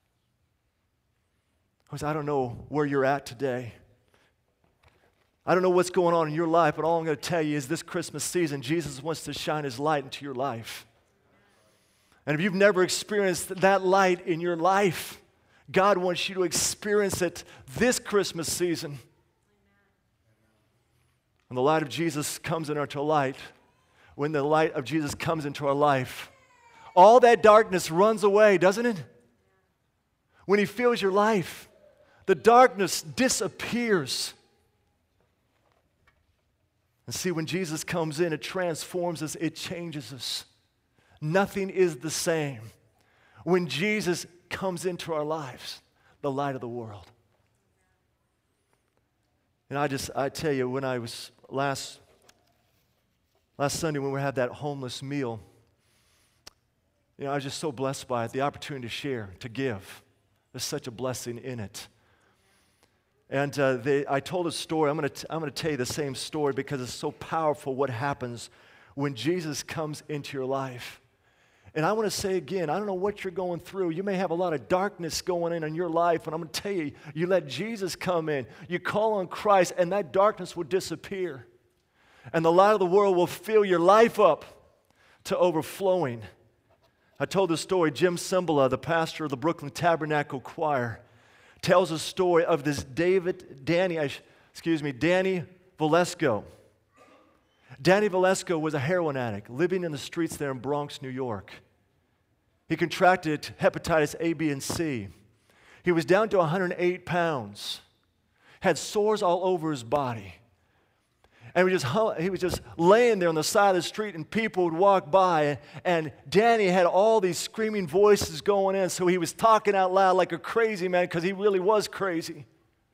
Because I don't know where you're at today. I don't know what's going on in your life, but all I'm going to tell you is this Christmas season, Jesus wants to shine His light into your life. And if you've never experienced that light in your life, God wants you to experience it this Christmas season. When the light of Jesus comes into our light, when the light of Jesus comes into our life, all that darkness runs away, doesn't it? When He fills your life, the darkness disappears. And see, when Jesus comes in, it transforms us, it changes us. Nothing is the same when Jesus comes into our lives, the light of the world. And I tell you, when I was last Sunday when we had that homeless meal, I was just so blessed by it, the opportunity to share, to give. There's such a blessing in it. And I told a story. I'm going to tell you the same story because it's so powerful what happens when Jesus comes into your life. And I want to say again, I don't know what you're going through. You may have a lot of darkness going in your life, and I'm going to tell you, you let Jesus come in. You call on Christ, and that darkness will disappear. And the light of the world will fill your life up to overflowing. I told the story, Jim Cymbala, the pastor of the Brooklyn Tabernacle Choir, tells a story of this Danny Valesco. Danny Valesco was a heroin addict living in the streets there in Bronx, New York. He contracted hepatitis A, B, and C. He was down to 108 pounds, had sores all over his body. And he was just laying there on the side of the street, and people would walk by, and Danny had all these screaming voices going in, so he was talking out loud like a crazy man because he really was crazy.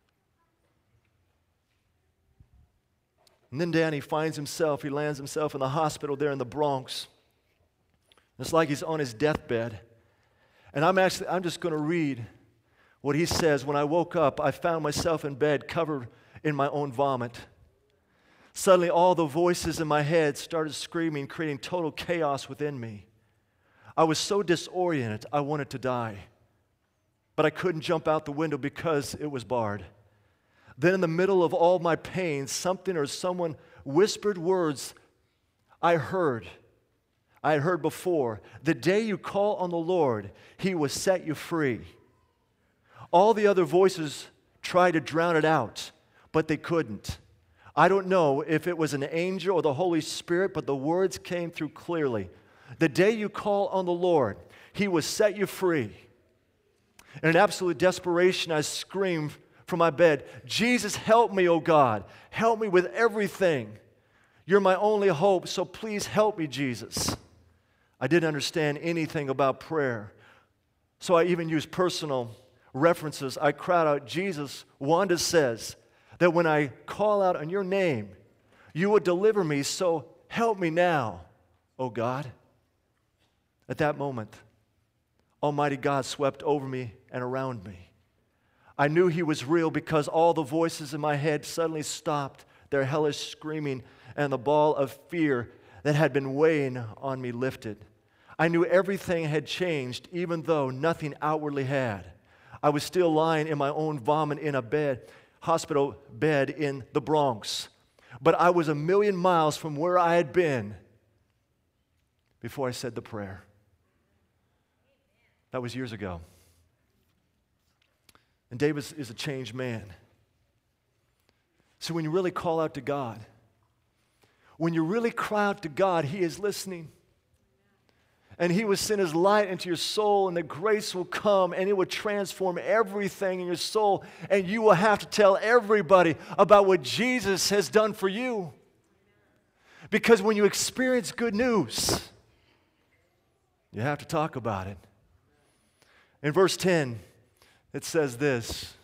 And then Danny he lands himself in the hospital there in the Bronx. It's like he's on his deathbed. And I'm just going to read what he says. When I woke up, I found myself in bed covered in my own vomit. Suddenly, all the voices in my head started screaming, creating total chaos within me. I was so disoriented, I wanted to die. But I couldn't jump out the window because it was barred. Then in the middle of all my pain, something or someone whispered words I had heard before. The day you call on the Lord, He will set you free. All the other voices tried to drown it out, but they couldn't. I don't know if it was an angel or the Holy Spirit, but the words came through clearly. The day you call on the Lord, He will set you free. In an absolute desperation, I screamed from my bed, Jesus, help me, oh God. Help me with everything. You're my only hope, so please help me, Jesus. I didn't understand anything about prayer, so I even used personal references. I cried out, Jesus, Wanda says that when I call out on your name, you will deliver me, so help me now, oh God. At that moment, Almighty God swept over me and around me. I knew He was real because all the voices in my head suddenly stopped their hellish screaming, and the ball of fear that had been weighing on me lifted. I knew everything had changed, even though nothing outwardly had. I was still lying in my own vomit in a hospital bed in the Bronx. But I was 1,000,000 miles from where I had been before I said the prayer. That was years ago. And David is a changed man. So when you really call out to God, when you really cry out to God, He is listening. And He will send His light into your soul, and the grace will come, and it will transform everything in your soul. And you will have to tell everybody about what Jesus has done for you. Because when you experience good news, you have to talk about it. In verse 10, it says this.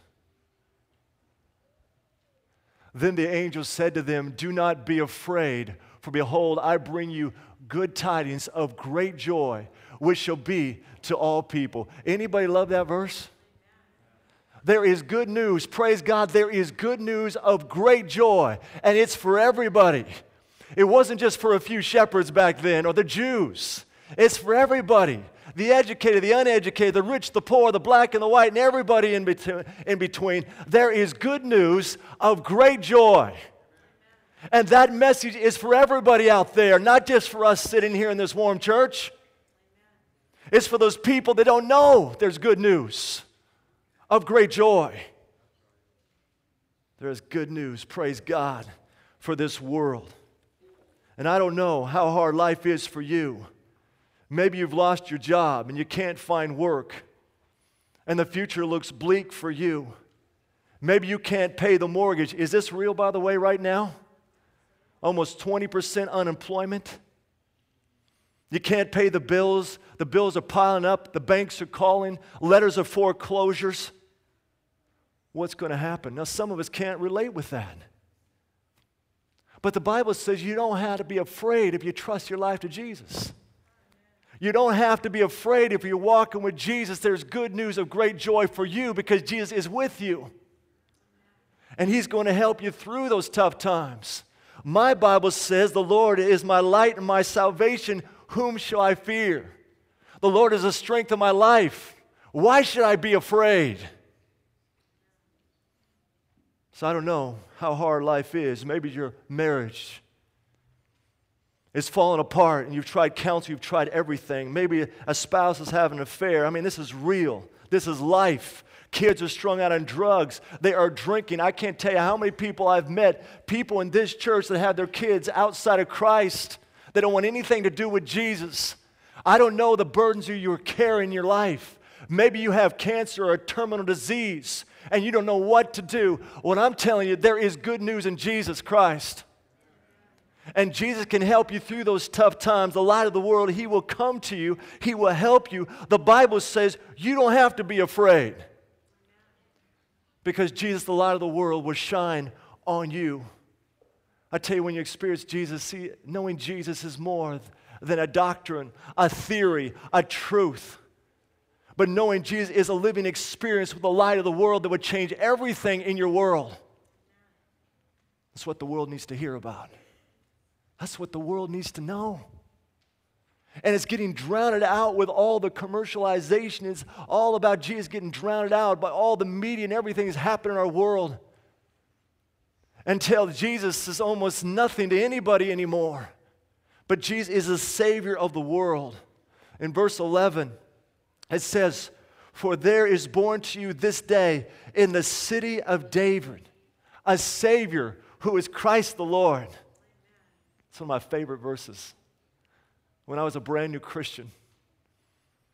Then the angel said to them, do not be afraid, for behold, I bring you good tidings of great joy, which shall be to all people. Anybody love that verse? There is good news. Praise God, there is good news of great joy, and it's for everybody. It wasn't just for a few shepherds back then or the Jews. It's for everybody. The educated, the uneducated, the rich, the poor, the black and the white, and everybody in between. There is good news of great joy. And that message is for everybody out there, not just for us sitting here in this warm church. It's for those people that don't know there's good news of great joy. There is good news, praise God, for this world. And I don't know how hard life is for you. Maybe you've lost your job and you can't find work, and the future looks bleak for you. Maybe you can't pay the mortgage. Is this real, by the way, right now? Almost 20% unemployment. You can't pay the bills. The bills are piling up. The banks are calling. Letters of foreclosures. What's going to happen? Now, some of us can't relate with that. But the Bible says you don't have to be afraid if you trust your life to Jesus. You don't have to be afraid if you're walking with Jesus. There's good news of great joy for you because Jesus is with you. And He's going to help you through those tough times. My Bible says, the Lord is my light and my salvation. Whom shall I fear? The Lord is the strength of my life. Why should I be afraid? So I don't know how hard life is. Maybe your marriage is falling apart and you've tried counsel, you've tried everything. Maybe a spouse is having an affair. I mean, this is real. This is life. Kids are strung out on drugs. They are drinking. I can't tell you how many people I've met, people in this church that have their kids outside of Christ. They don't want anything to do with Jesus. I don't know the burdens you're carrying in your life. Maybe you have cancer or a terminal disease and you don't know what to do. What I'm telling you, there is good news in Jesus Christ. And Jesus can help you through those tough times. The light of the world, He will come to you. He will help you. The Bible says you don't have to be afraid because Jesus, the light of the world, will shine on you. I tell you, when you experience Jesus, see, knowing Jesus is more than a doctrine, a theory, a truth. But knowing Jesus is a living experience with the light of the world that would change everything in your world. That's what the world needs to hear about. That's what the world needs to know. And it's getting drowned out with all the commercialization. It's all about Jesus getting drowned out by all the media and everything that's happening in our world. Until Jesus is almost nothing to anybody anymore. But Jesus is the Savior of the world. In verse 11, it says, for there is born to you this day in the city of David a Savior who is Christ the Lord. It's one of my favorite verses. When I was a brand new Christian,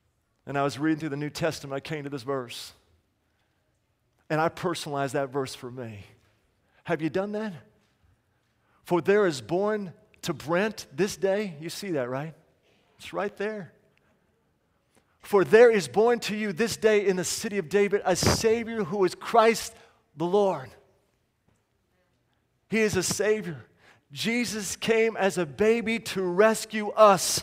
And I was reading through the New Testament, I came to this verse. And I personalized that verse for me. Have you done that? For there is born to Brent this day, you see that, right? It's right there. For there is born to you this day in the city of David a Savior who is Christ the Lord. He is a Savior. Jesus came as a baby to rescue us.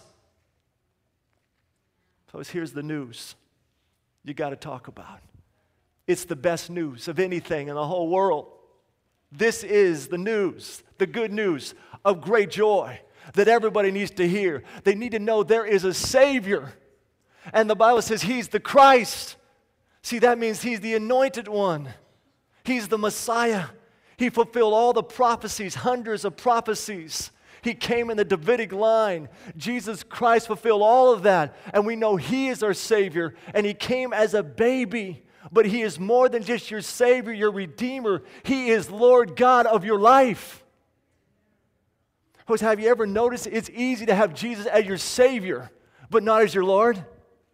So here's the news you got to talk about. It's the best news of anything in the whole world. This is the news, the good news of great joy that everybody needs to hear. They need to know there is a Savior. And the Bible says He's the Christ. See, that means He's the anointed one. He's the Messiah. He fulfilled all the prophecies, hundreds of prophecies. He came in the Davidic line. Jesus Christ fulfilled all of that. And we know He is our Savior. And He came as a baby. But He is more than just your Savior, your Redeemer. He is Lord God of your life. Have you ever noticed it's easy to have Jesus as your Savior, but not as your Lord?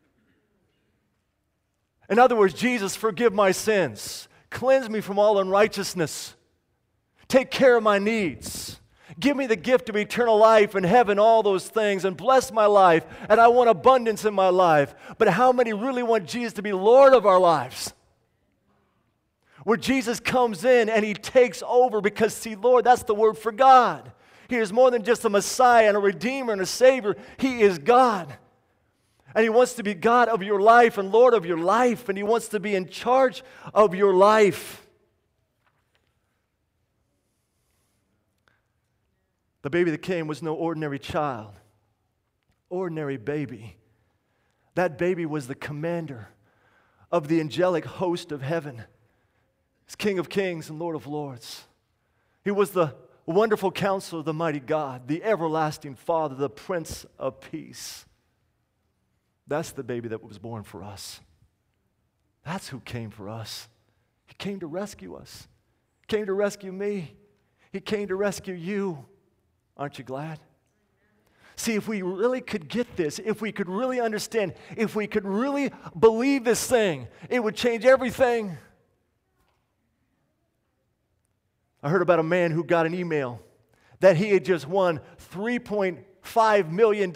In other words, Jesus, forgive my sins. Cleanse me from all unrighteousness. Take care of my needs. Give me the gift of eternal life and heaven, all those things, and bless my life. And I want abundance in my life. But how many really want Jesus to be Lord of our lives? Where Jesus comes in and He takes over because, see, Lord, that's the word for God. He is more than just a Messiah and a Redeemer and a Savior. He is God. And He wants to be God of your life and Lord of your life. And He wants to be in charge of your life. The baby that came was no ordinary child. Ordinary baby. That baby was the commander of the angelic host of heaven. He's King of kings and Lord of lords. He was the wonderful counselor, the mighty God, the everlasting Father, the Prince of Peace. That's the baby that was born for us. That's who came for us. He came to rescue us. He came to rescue me. He came to rescue you. Aren't you glad? See, if we really could get this, if we could really understand, if we could really believe this thing, it would change everything. I heard about a man who got an email that he had just won $3.5 million.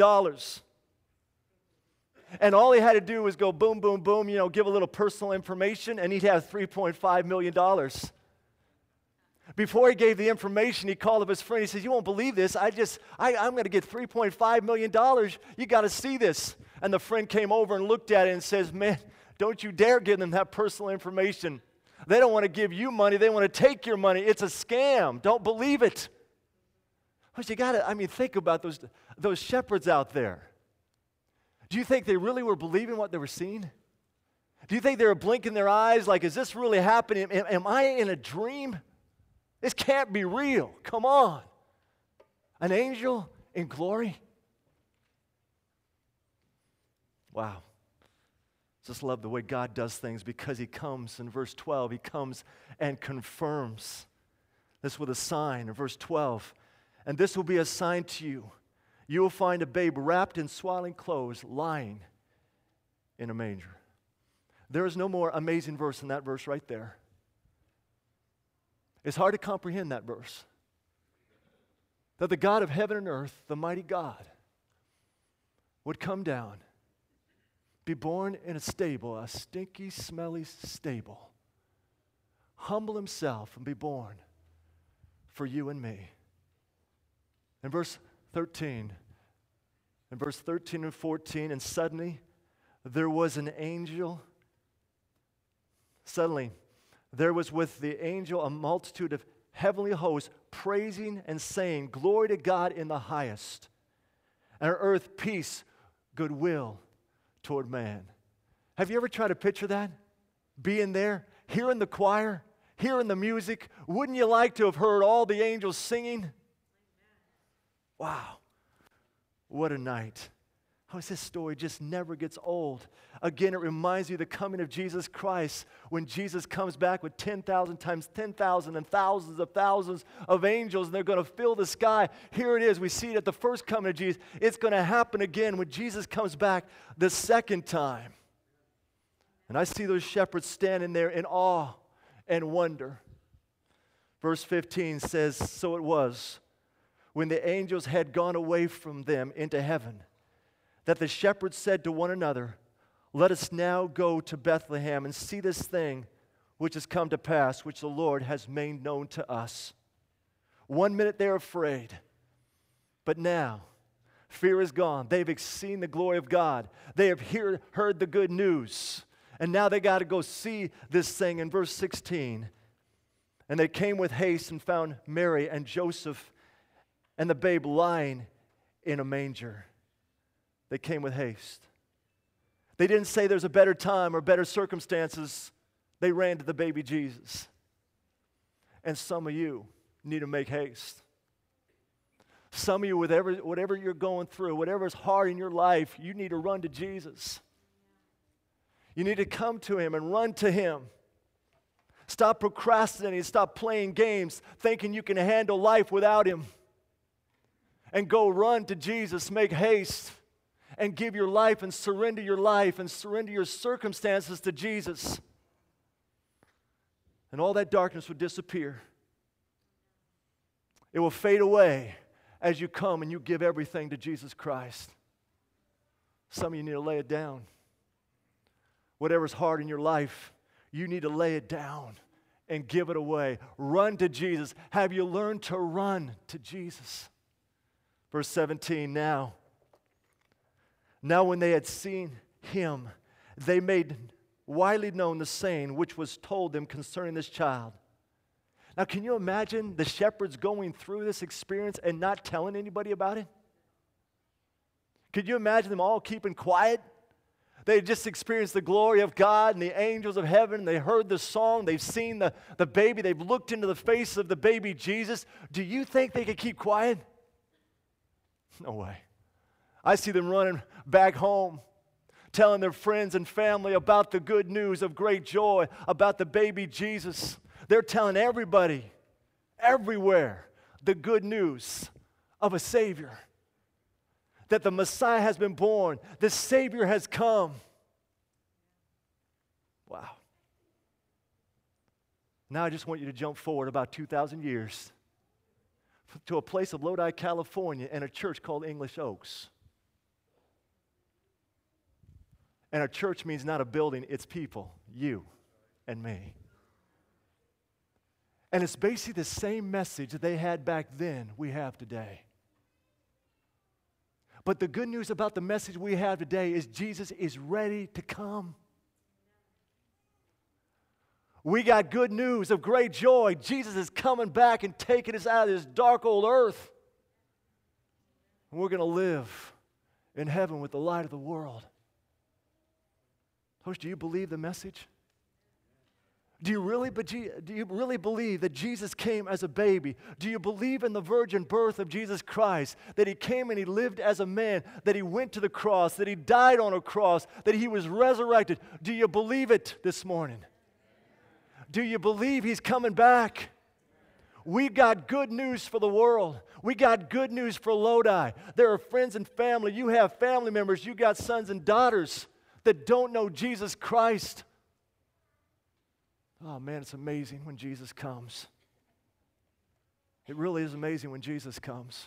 And all he had to do was go boom, boom, boom, give a little personal information, and he'd have $3.5 million. Before he gave the information, he called up his friend. He says, you won't believe this. I'm going to get $3.5 million. You got to see this. And the friend came over and looked at it and says, man, don't you dare give them that personal information. They don't want to give you money. They want to take your money. It's a scam. Don't believe it. But you got to, think about those shepherds out there. Do you think they really were believing what they were seeing? Do you think they were blinking their eyes like, is this really happening? Am I in a dream? This can't be real. Come on. An angel in glory? Wow. Just love the way God does things because He comes in verse 12. He comes and confirms this with a sign in verse 12. And this will be a sign to you. You will find a babe wrapped in swaddling clothes lying in a manger. There is no more amazing verse than that verse right there. It's hard to comprehend that verse. That the God of heaven and earth, the mighty God, would come down, be born in a stable, a stinky, smelly stable, humble Himself and be born for you and me. In verse 13 and 14, and suddenly there was an angel. Suddenly there was with the angel a multitude of heavenly hosts praising and saying, glory to God in the highest, and on earth peace, goodwill toward man. Have you ever tried to picture that? Being there, hearing the choir, hearing the music. Wouldn't you like to have heard all the angels singing? Wow. What a night. How is this story just never gets old? Again, it reminds you of the coming of Jesus Christ when Jesus comes back with 10,000 times 10,000 and thousands of angels, and they're going to fill the sky. Here it is. We see it at the first coming of Jesus. It's going to happen again when Jesus comes back the second time. And I see those shepherds standing there in awe and wonder. Verse 15 says, "So it was, when the angels had gone away from them into heaven, that the shepherds said to one another, 'Let us now go to Bethlehem and see this thing which has come to pass, which the Lord has made known to us.' 1 minute they're afraid, but now fear is gone. They've seen the glory of God. They have heard the good news. And now they got to go see this thing." In verse 16, "And they came with haste and found Mary and Joseph and the babe lying in a manger." They came with haste. They didn't say there's a better time or better circumstances. They ran to the baby Jesus. And some of you need to make haste. Some of you, whatever you're going through, whatever is hard in your life, you need to run to Jesus. You need to come to Him and run to Him. Stop procrastinating. Stop playing games, thinking you can handle life without Him. And go run to Jesus. Make haste. And give your life and surrender your life and surrender your circumstances to Jesus. And all that darkness will disappear. It will fade away as you come and you give everything to Jesus Christ. Some of you need to lay it down. Whatever's hard in your life, you need to lay it down and give it away. Run to Jesus. Have you learned to run to Jesus? Verse 17, now when they had seen Him, they made widely known the saying which was told them concerning this child. Now, can you imagine the shepherds going through this experience and not telling anybody about it? Could you imagine them all keeping quiet? They had just experienced the glory of God and the angels of heaven. They heard the song. They've seen the baby. They've looked into the face of the baby Jesus. Do you think they could keep quiet? No way. I see them running back home, telling their friends and family about the good news of great joy, about the baby Jesus. They're telling everybody, everywhere, the good news of a Savior. That the Messiah has been born. The Savior has come. Wow. Now I just want you to jump forward about 2,000 years to a place of Lodi, California, and a church called English Oaks. And a church means not a building, it's people, you and me. And it's basically the same message that they had back then we have today. But the good news about the message we have today is Jesus is ready to come. We got good news of great joy. Jesus is coming back and taking us out of this dark old earth. And we're going to live in heaven with the light of the world. Folks, do you believe the message? Do you really believe that Jesus came as a baby? Do you believe in the virgin birth of Jesus Christ? That He came and He lived as a man, that He went to the cross, that He died on a cross, that He was resurrected? Do you believe it this morning? Do you believe He's coming back? We've got good news for the world. We got good news for Lodi. There are friends and family. You have family members. You got sons and daughters that don't know Jesus Christ. Oh man, it's amazing when Jesus comes. It really is amazing when Jesus comes.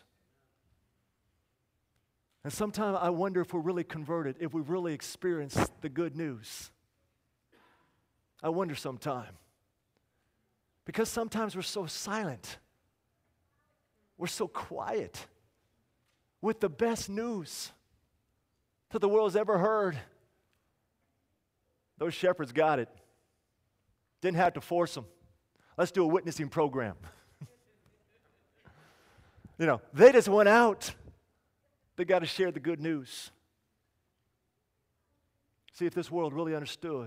And sometimes I wonder if we're really converted, if we've really experienced the good news. I wonder sometimes. Because sometimes we're so silent. We're so quiet with the best news that the world's ever heard. Those shepherds got it. Didn't have to force them. Let's do a witnessing program. They just went out. They got to share the good news. See if this world really understood.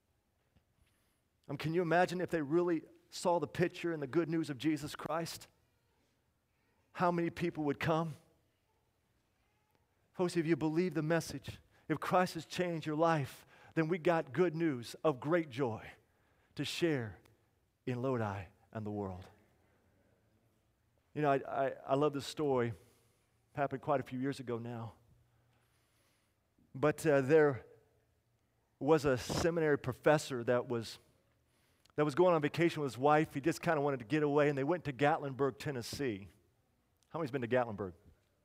Can you imagine if they really saw the picture and the good news of Jesus Christ? How many people would come? Folks, if you believe the message, if Christ has changed your life, then we got good news of great joy to share in Lodi and the world. I love this story. It happened quite a few years ago now. But there was a seminary professor that was going on vacation with his wife. He just kind of wanted to get away, and they went to Gatlinburg, Tennessee. How many's been to Gatlinburg?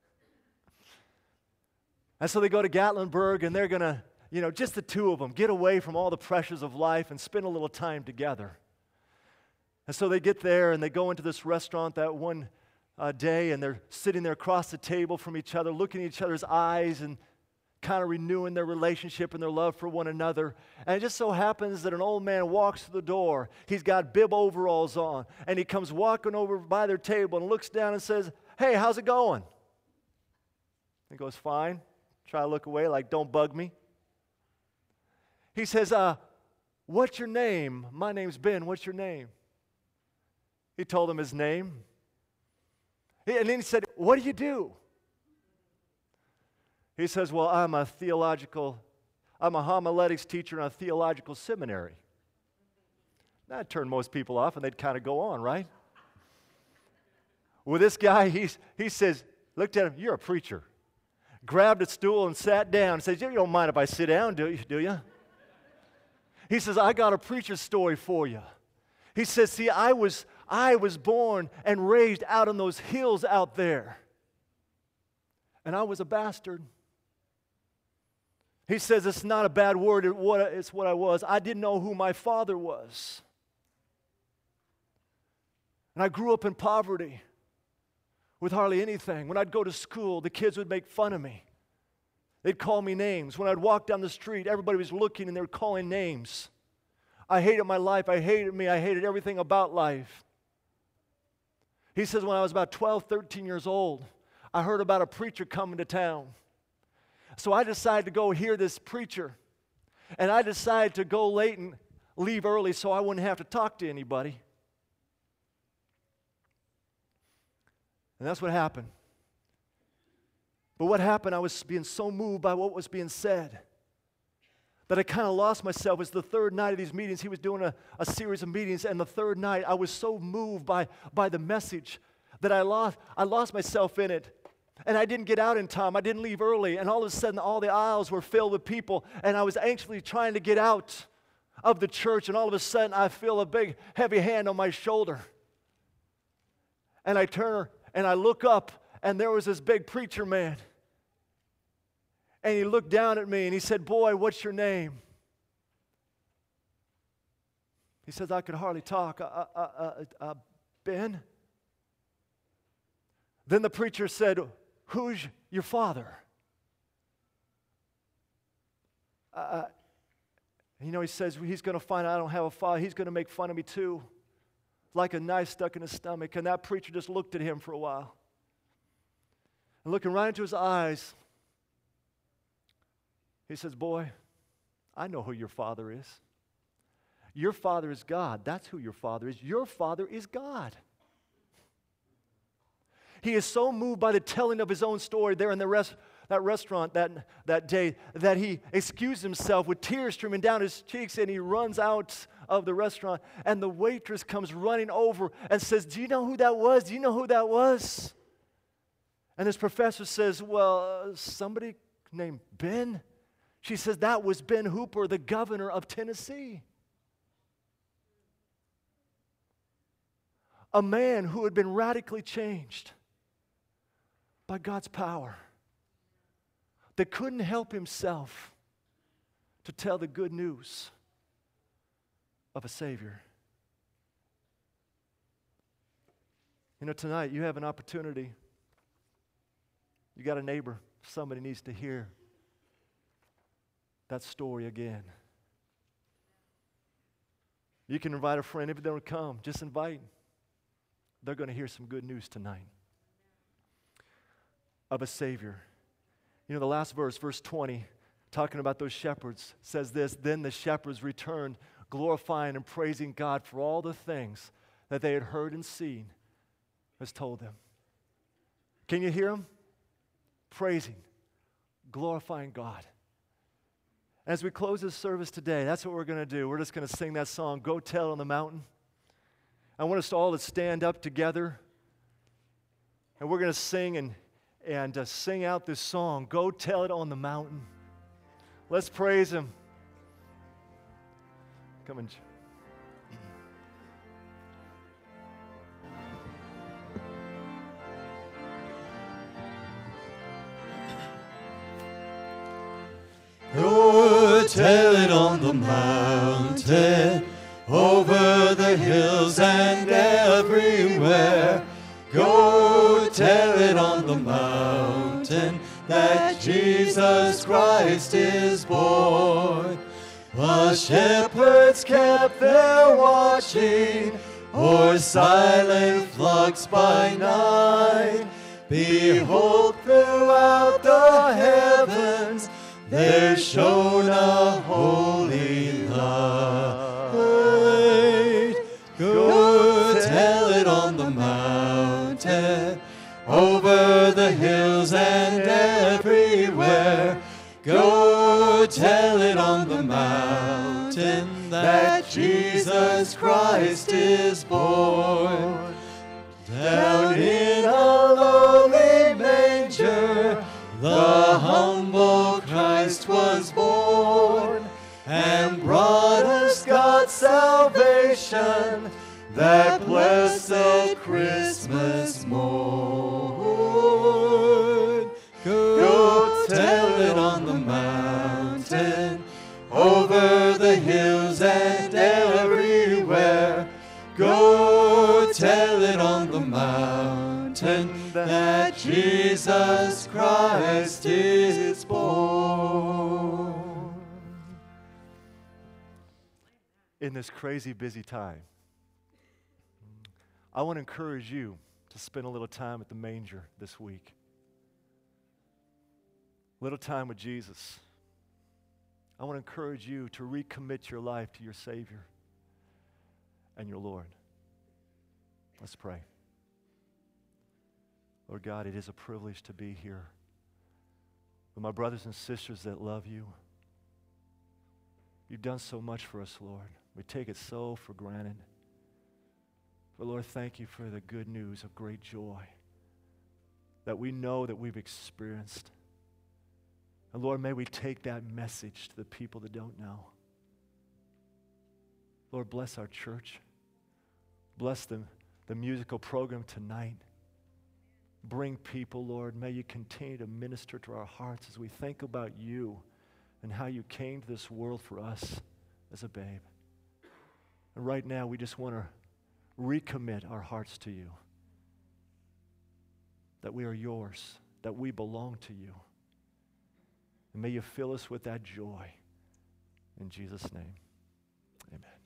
And so they go to Gatlinburg, and they're going to, just the two of them, get away from all the pressures of life and spend a little time together. And so they get there, and they go into this restaurant that one day, and they're sitting there across the table from each other, looking at each other's eyes and kind of renewing their relationship and their love for one another. And it just so happens that an old man walks through the door. He's got bib overalls on, and he comes walking over by their table and looks down and says, "Hey, how's it going?" He goes, "Fine." Try to look away like, "Don't bug me." He says, "What's your name?" "My name's Ben. What's your name?" He told him his name. And then he said, "What do you do?" He says, "Well, I'm a homiletics teacher in a theological seminary." That turned most people off, and they'd kind of go on, right? Well, this guy, he says, looked at him, "You're a preacher." Grabbed a stool and sat down and says, "You don't mind if I sit down, do you? He says, "I got a preacher's story for you." He says, "See, I was born and raised out on those hills out there. And I was a bastard." He says, "It's not a bad word, it's what I was. I didn't know who my father was. And I grew up in poverty with hardly anything. When I'd go to school, the kids would make fun of me. They'd call me names. When I'd walk down the street, everybody was looking and they were calling names. I hated my life. I hated me. I hated everything about life." He says, "When I was about 12, 13 years old, I heard about a preacher coming to town. So I decided to go hear this preacher. And I decided to go late and leave early so I wouldn't have to talk to anybody." And that's what happened. But what happened, I was being so moved by what was being said that I kind of lost myself. It was the third night of these meetings. He was doing a series of meetings, and the third night I was so moved by the message that I lost myself in it. And I didn't get out in time. I didn't leave early. And all of a sudden, all the aisles were filled with people, and I was anxiously trying to get out of the church, and all of a sudden, I feel a big, heavy hand on my shoulder. And I turn and I look up, and there was this big preacher man. And he looked down at me, and he said, "Boy, what's your name?" He says, "I could hardly talk. Ben?" Then the preacher said, "Who's your father?" He says he's going to find out I don't have a father. He's going to make fun of me too, like a knife stuck in his stomach. And that preacher just looked at him for a while. And looking right into his eyes, he says, "Boy, I know who your father is. Your father is God. That's who your father is. Your father is God." He is so moved by the telling of his own story there in that restaurant that day that he excused himself with tears streaming down his cheeks, and he runs out of the restaurant, and the waitress comes running over and says, "Do you know who that was? Do you know who that was?" And this professor says, "Well, somebody named Ben." She says, "That was Ben Hooper, the governor of Tennessee. A man who had been radically changed by God's power, that couldn't help himself to tell the good news of a Savior." Tonight you have an opportunity. You got a neighbor. Somebody needs to hear that story again. You can invite a friend. If they don't come, just invite. They're going to hear some good news tonight of a Savior. The last verse, verse 20, talking about those shepherds, says this: "Then the shepherds returned, glorifying and praising God for all the things that they had heard and seen as told them." Can you hear them? Praising, glorifying God. As we close this service today, that's what we're going to do. We're just going to sing that song, "Go Tell on the Mountain." I want us all to stand up together, and we're going to sing and sing out this song, "Go Tell It on the Mountain." Let's praise Him. Come and. Go tell it on the mountain, over the hills and everywhere. Go tell it on the mountain that Jesus Christ is born. While shepherds kept their watching o'er silent flocks by night, behold, throughout the heavens there shone a holy light. Go tell it on the mountain, over the hills and everywhere. Go tell it on the mountain that Jesus Christ is born. Down in a lowly manger, the humble Christ was born, and brought us God's salvation that blessed Christmas morn. Go tell it on the mountain, over the hills and everywhere. Go tell it on the mountain that Jesus Christ is born. In this crazy busy time, I want to encourage you to spend a little time at the manger this week. Little time with Jesus. I want to encourage you to recommit your life to your Savior and your Lord. Let's pray. Lord God, it is a privilege to be here with my brothers and sisters that love you. You've done so much for us, Lord. We take it so for granted. But Lord, thank you for the good news of great joy that we know that we've experienced. And Lord, may we take that message to the people that don't know. Lord, bless our church. Bless the musical program tonight. Bring people, Lord. May you continue to minister to our hearts as we think about you and how you came to this world for us as a babe. And right now, we just want to recommit our hearts to you. That we are yours, that we belong to you. And may you fill us with that joy. In Jesus' name, amen.